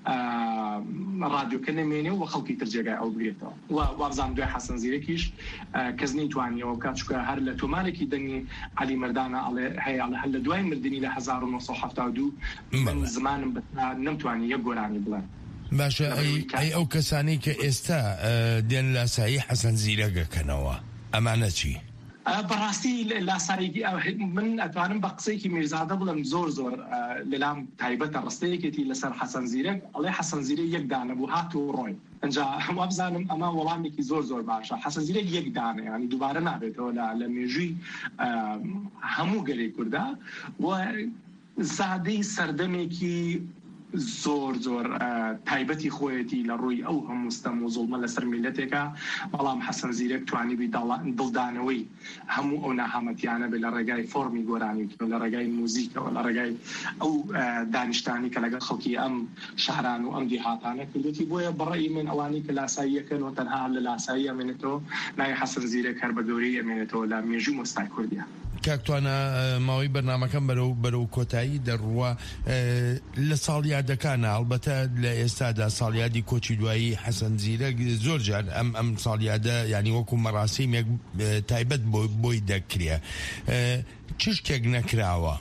[SPEAKER 15] ڕادیۆکە نەمێنێ و خەڵکی تر جێگای ئەو بگرێتەوە وابزان دوای حەسەن زیرەکیش کەس نەیتوانیەوە بکات چونکە هەر لە تۆمارێکی دەنگی عەلی مەردانە ئەڵێ هەیە هەر لە دوای مردنی لە هەزار و نۆ سەد و هەفتاد و دوو من زمانم نەمتوانی یەک گۆرانی بڵێن
[SPEAKER 14] باشە ئەی ئەو کەسانی کە ئێستا دێن لاسایی حەسەن زیرەکەکەنەوە ئەمانە چی؟
[SPEAKER 15] بەڕاستی لاسارێکی من ئەتوانم بە قسەیەکی میرزادە بڵم زۆر زۆر لەلام تایبەتە ڕستەیەکێتی لەسەر حەسەن زیرەک ئەڵێ حەسەن زیرەک یەک دانە بوو هات و ڕۆی ئەنجا هەموو بزانم ئەمە وەڵامێکی زۆر زۆر باشە حەسەن زیرەک یەک دانە ینی دووبارە نابێتەوە لە مێژووی هەموو گەلەی کووردا و زادەی سەردەمێکی زۆر زۆر تایبەتی خۆیەتی لە ڕووی ئەو هەمووستەم و زوڵمە لەسەر میلەتێکە بەڵام حەسەن زیرەک توانیبی دڵدانەوەی هەموو ئەو ناهامەتیانە بێ لە ڕێگای فۆرمی گۆرانی لە ڕێگای موزیکەوە لە ڕێگای ئەو دانیشتانی کە لەگەڵ خەڵکی ئەم شاران و ئەم دیهاتانە کردوتی بۆیە بەڕێی من ئەوانی کە لاساییەکەن و تەنها لە لاسایی ئەمێنێتەوە ناوی حەسەن زیرەک هەر بە گەورەی ئەمێنێتەوە لە مێژووی مۆستای کوردیە.
[SPEAKER 14] کاکتوانە ماوەی بەرنامەکەم بەرەو بەرەو کۆتایی دەڕوە لە ساڵیادەکانە ئەڵبەتە لە ئێستادا ساڵیادی کۆچی دوایی حەسەن زیرەک زۆر جار ئەم ئەم ساڵیادە ینی وەکو مەراسیمێک تایبەت بۆی دەکرێ چ شتێک نەکراوە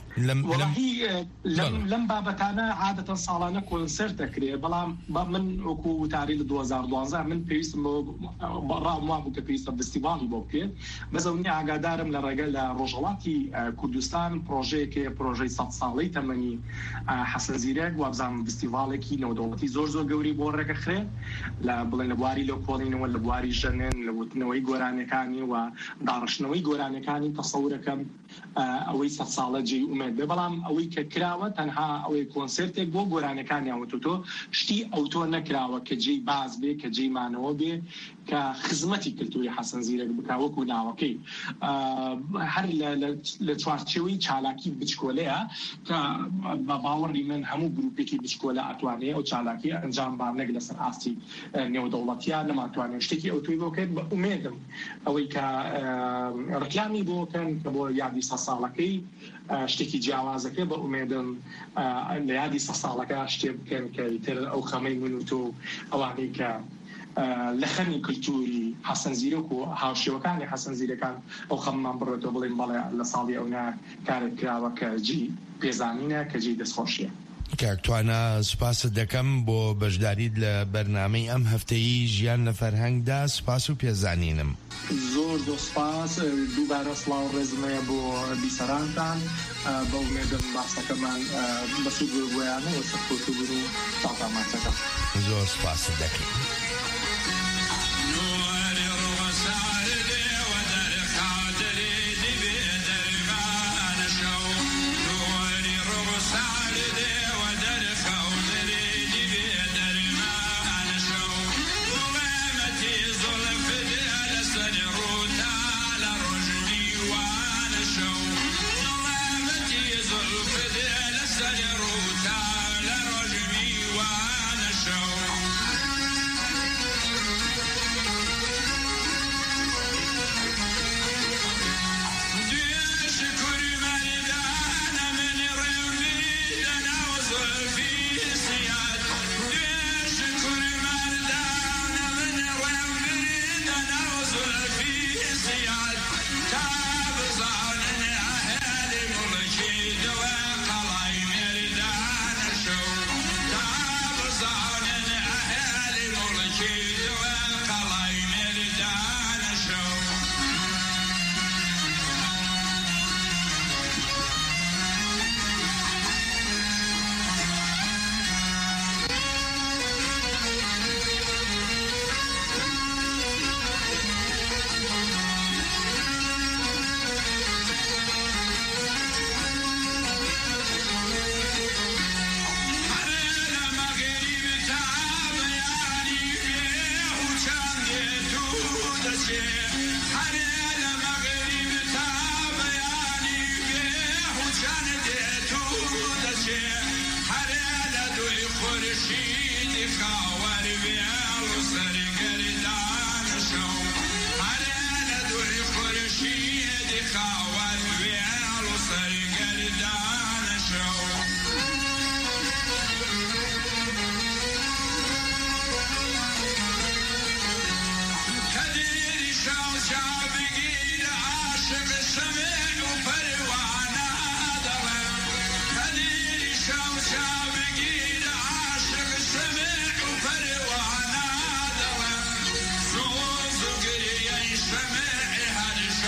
[SPEAKER 15] لەم بابەتانە عادەتەن ساڵانە کۆنسەرت دەکرێت بەڵام من وەکو وتاری لە دوو هەزار و دوانزە من پێویستم ڕاوم وا بوو کە پێویستە فستیڤاڵی بۆ بکرێت بەزەونی ئاگادارم لە ڕێگە لە ڕۆژهەڵاتی کوردستان پرۆژەیەکێ پرۆژەی سەد ساڵەی تەمەنی حەسەن زیرەک وابزانم فستیڤاڵێکی نێودەوڵەتی زۆر زۆر گەوری بۆ ڕێگەخرێ لە بڵێن لە بواری لێوپۆڵینەوە لە بواری ژەنێن لە وتنەوەی گۆرانەکانی و داڕشتنەوەی گۆرانەکانی تەسەورەکەم ئەوەی سەد ساڵە جێی ئومێد بێ بەڵام ئەوەی کە کراوە تەنها ئەوەی کۆنسرتێک بۆ گۆرانەکانی ئەوتۆ شتی ئەوتۆ نەکراوە کە جێی باز بێ کە جێی مانەوە بێ کە خزمەتی کلتوری حەسەن زیرەک بکا وەکو ناوەکەی هەر لە چوارچێوەی چالاکی بچکۆلەیە کە بە باوەڕی من هەموو گروپێکی بچکۆلە ئەتوانێت ئەو چالاکی ئەنجام بارنێک لەسەر ئاستی نێودەوڵەتیان نەماتوانێت شتێکی ئەو توی بۆکەیت بە ئومێدم ئەوەی کە ڕکلامی بۆکەن کە بۆ یادی سە ساڵەکەی شتێکی جیاوازەکە بە ئومێدم لە یادی سە ساڵەکە شتێ بکەن کە تر ئەو خەمەی من و تۆ ئەوانەی کە لە خەمی کلتوری حەسەن زیرەک و هاوشێوەکانی حەسەن زیرەکان ئەو خەممان بڕێتەوە بڵێن بەڵێ لە ساڵی ئەونا کارێک کراوە کە جی پێزانینە کە جێی دەستخۆشیە.
[SPEAKER 14] کاکتوانە سوپاست دەکەم بۆ بەشداریت لە بەرنامەی ئەم هەفتەیی ژیان لە فەرهەنگدا سوپاس و پێزانینم.
[SPEAKER 15] زۆر زۆر سوپاس دووبارە سڵاو ڕێزمەیە بۆ بیسەرانتان بە ئومێدم باسەکەمان بەسوود بۆیانە و سەرکەوتوبوون و تاقاماتەکە
[SPEAKER 14] زۆر سوپاست دەکەین.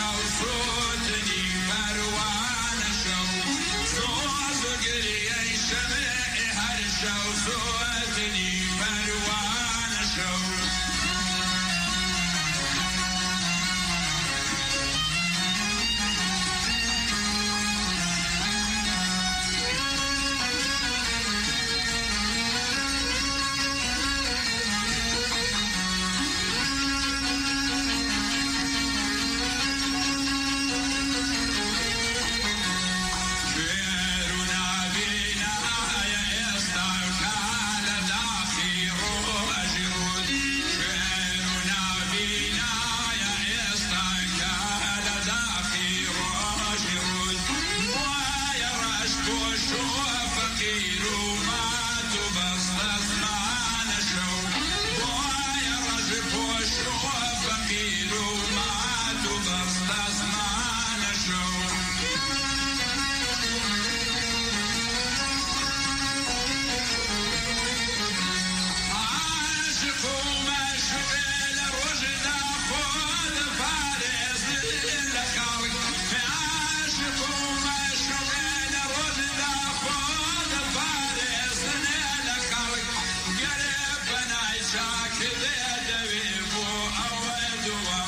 [SPEAKER 16] Soğuz geriye دوام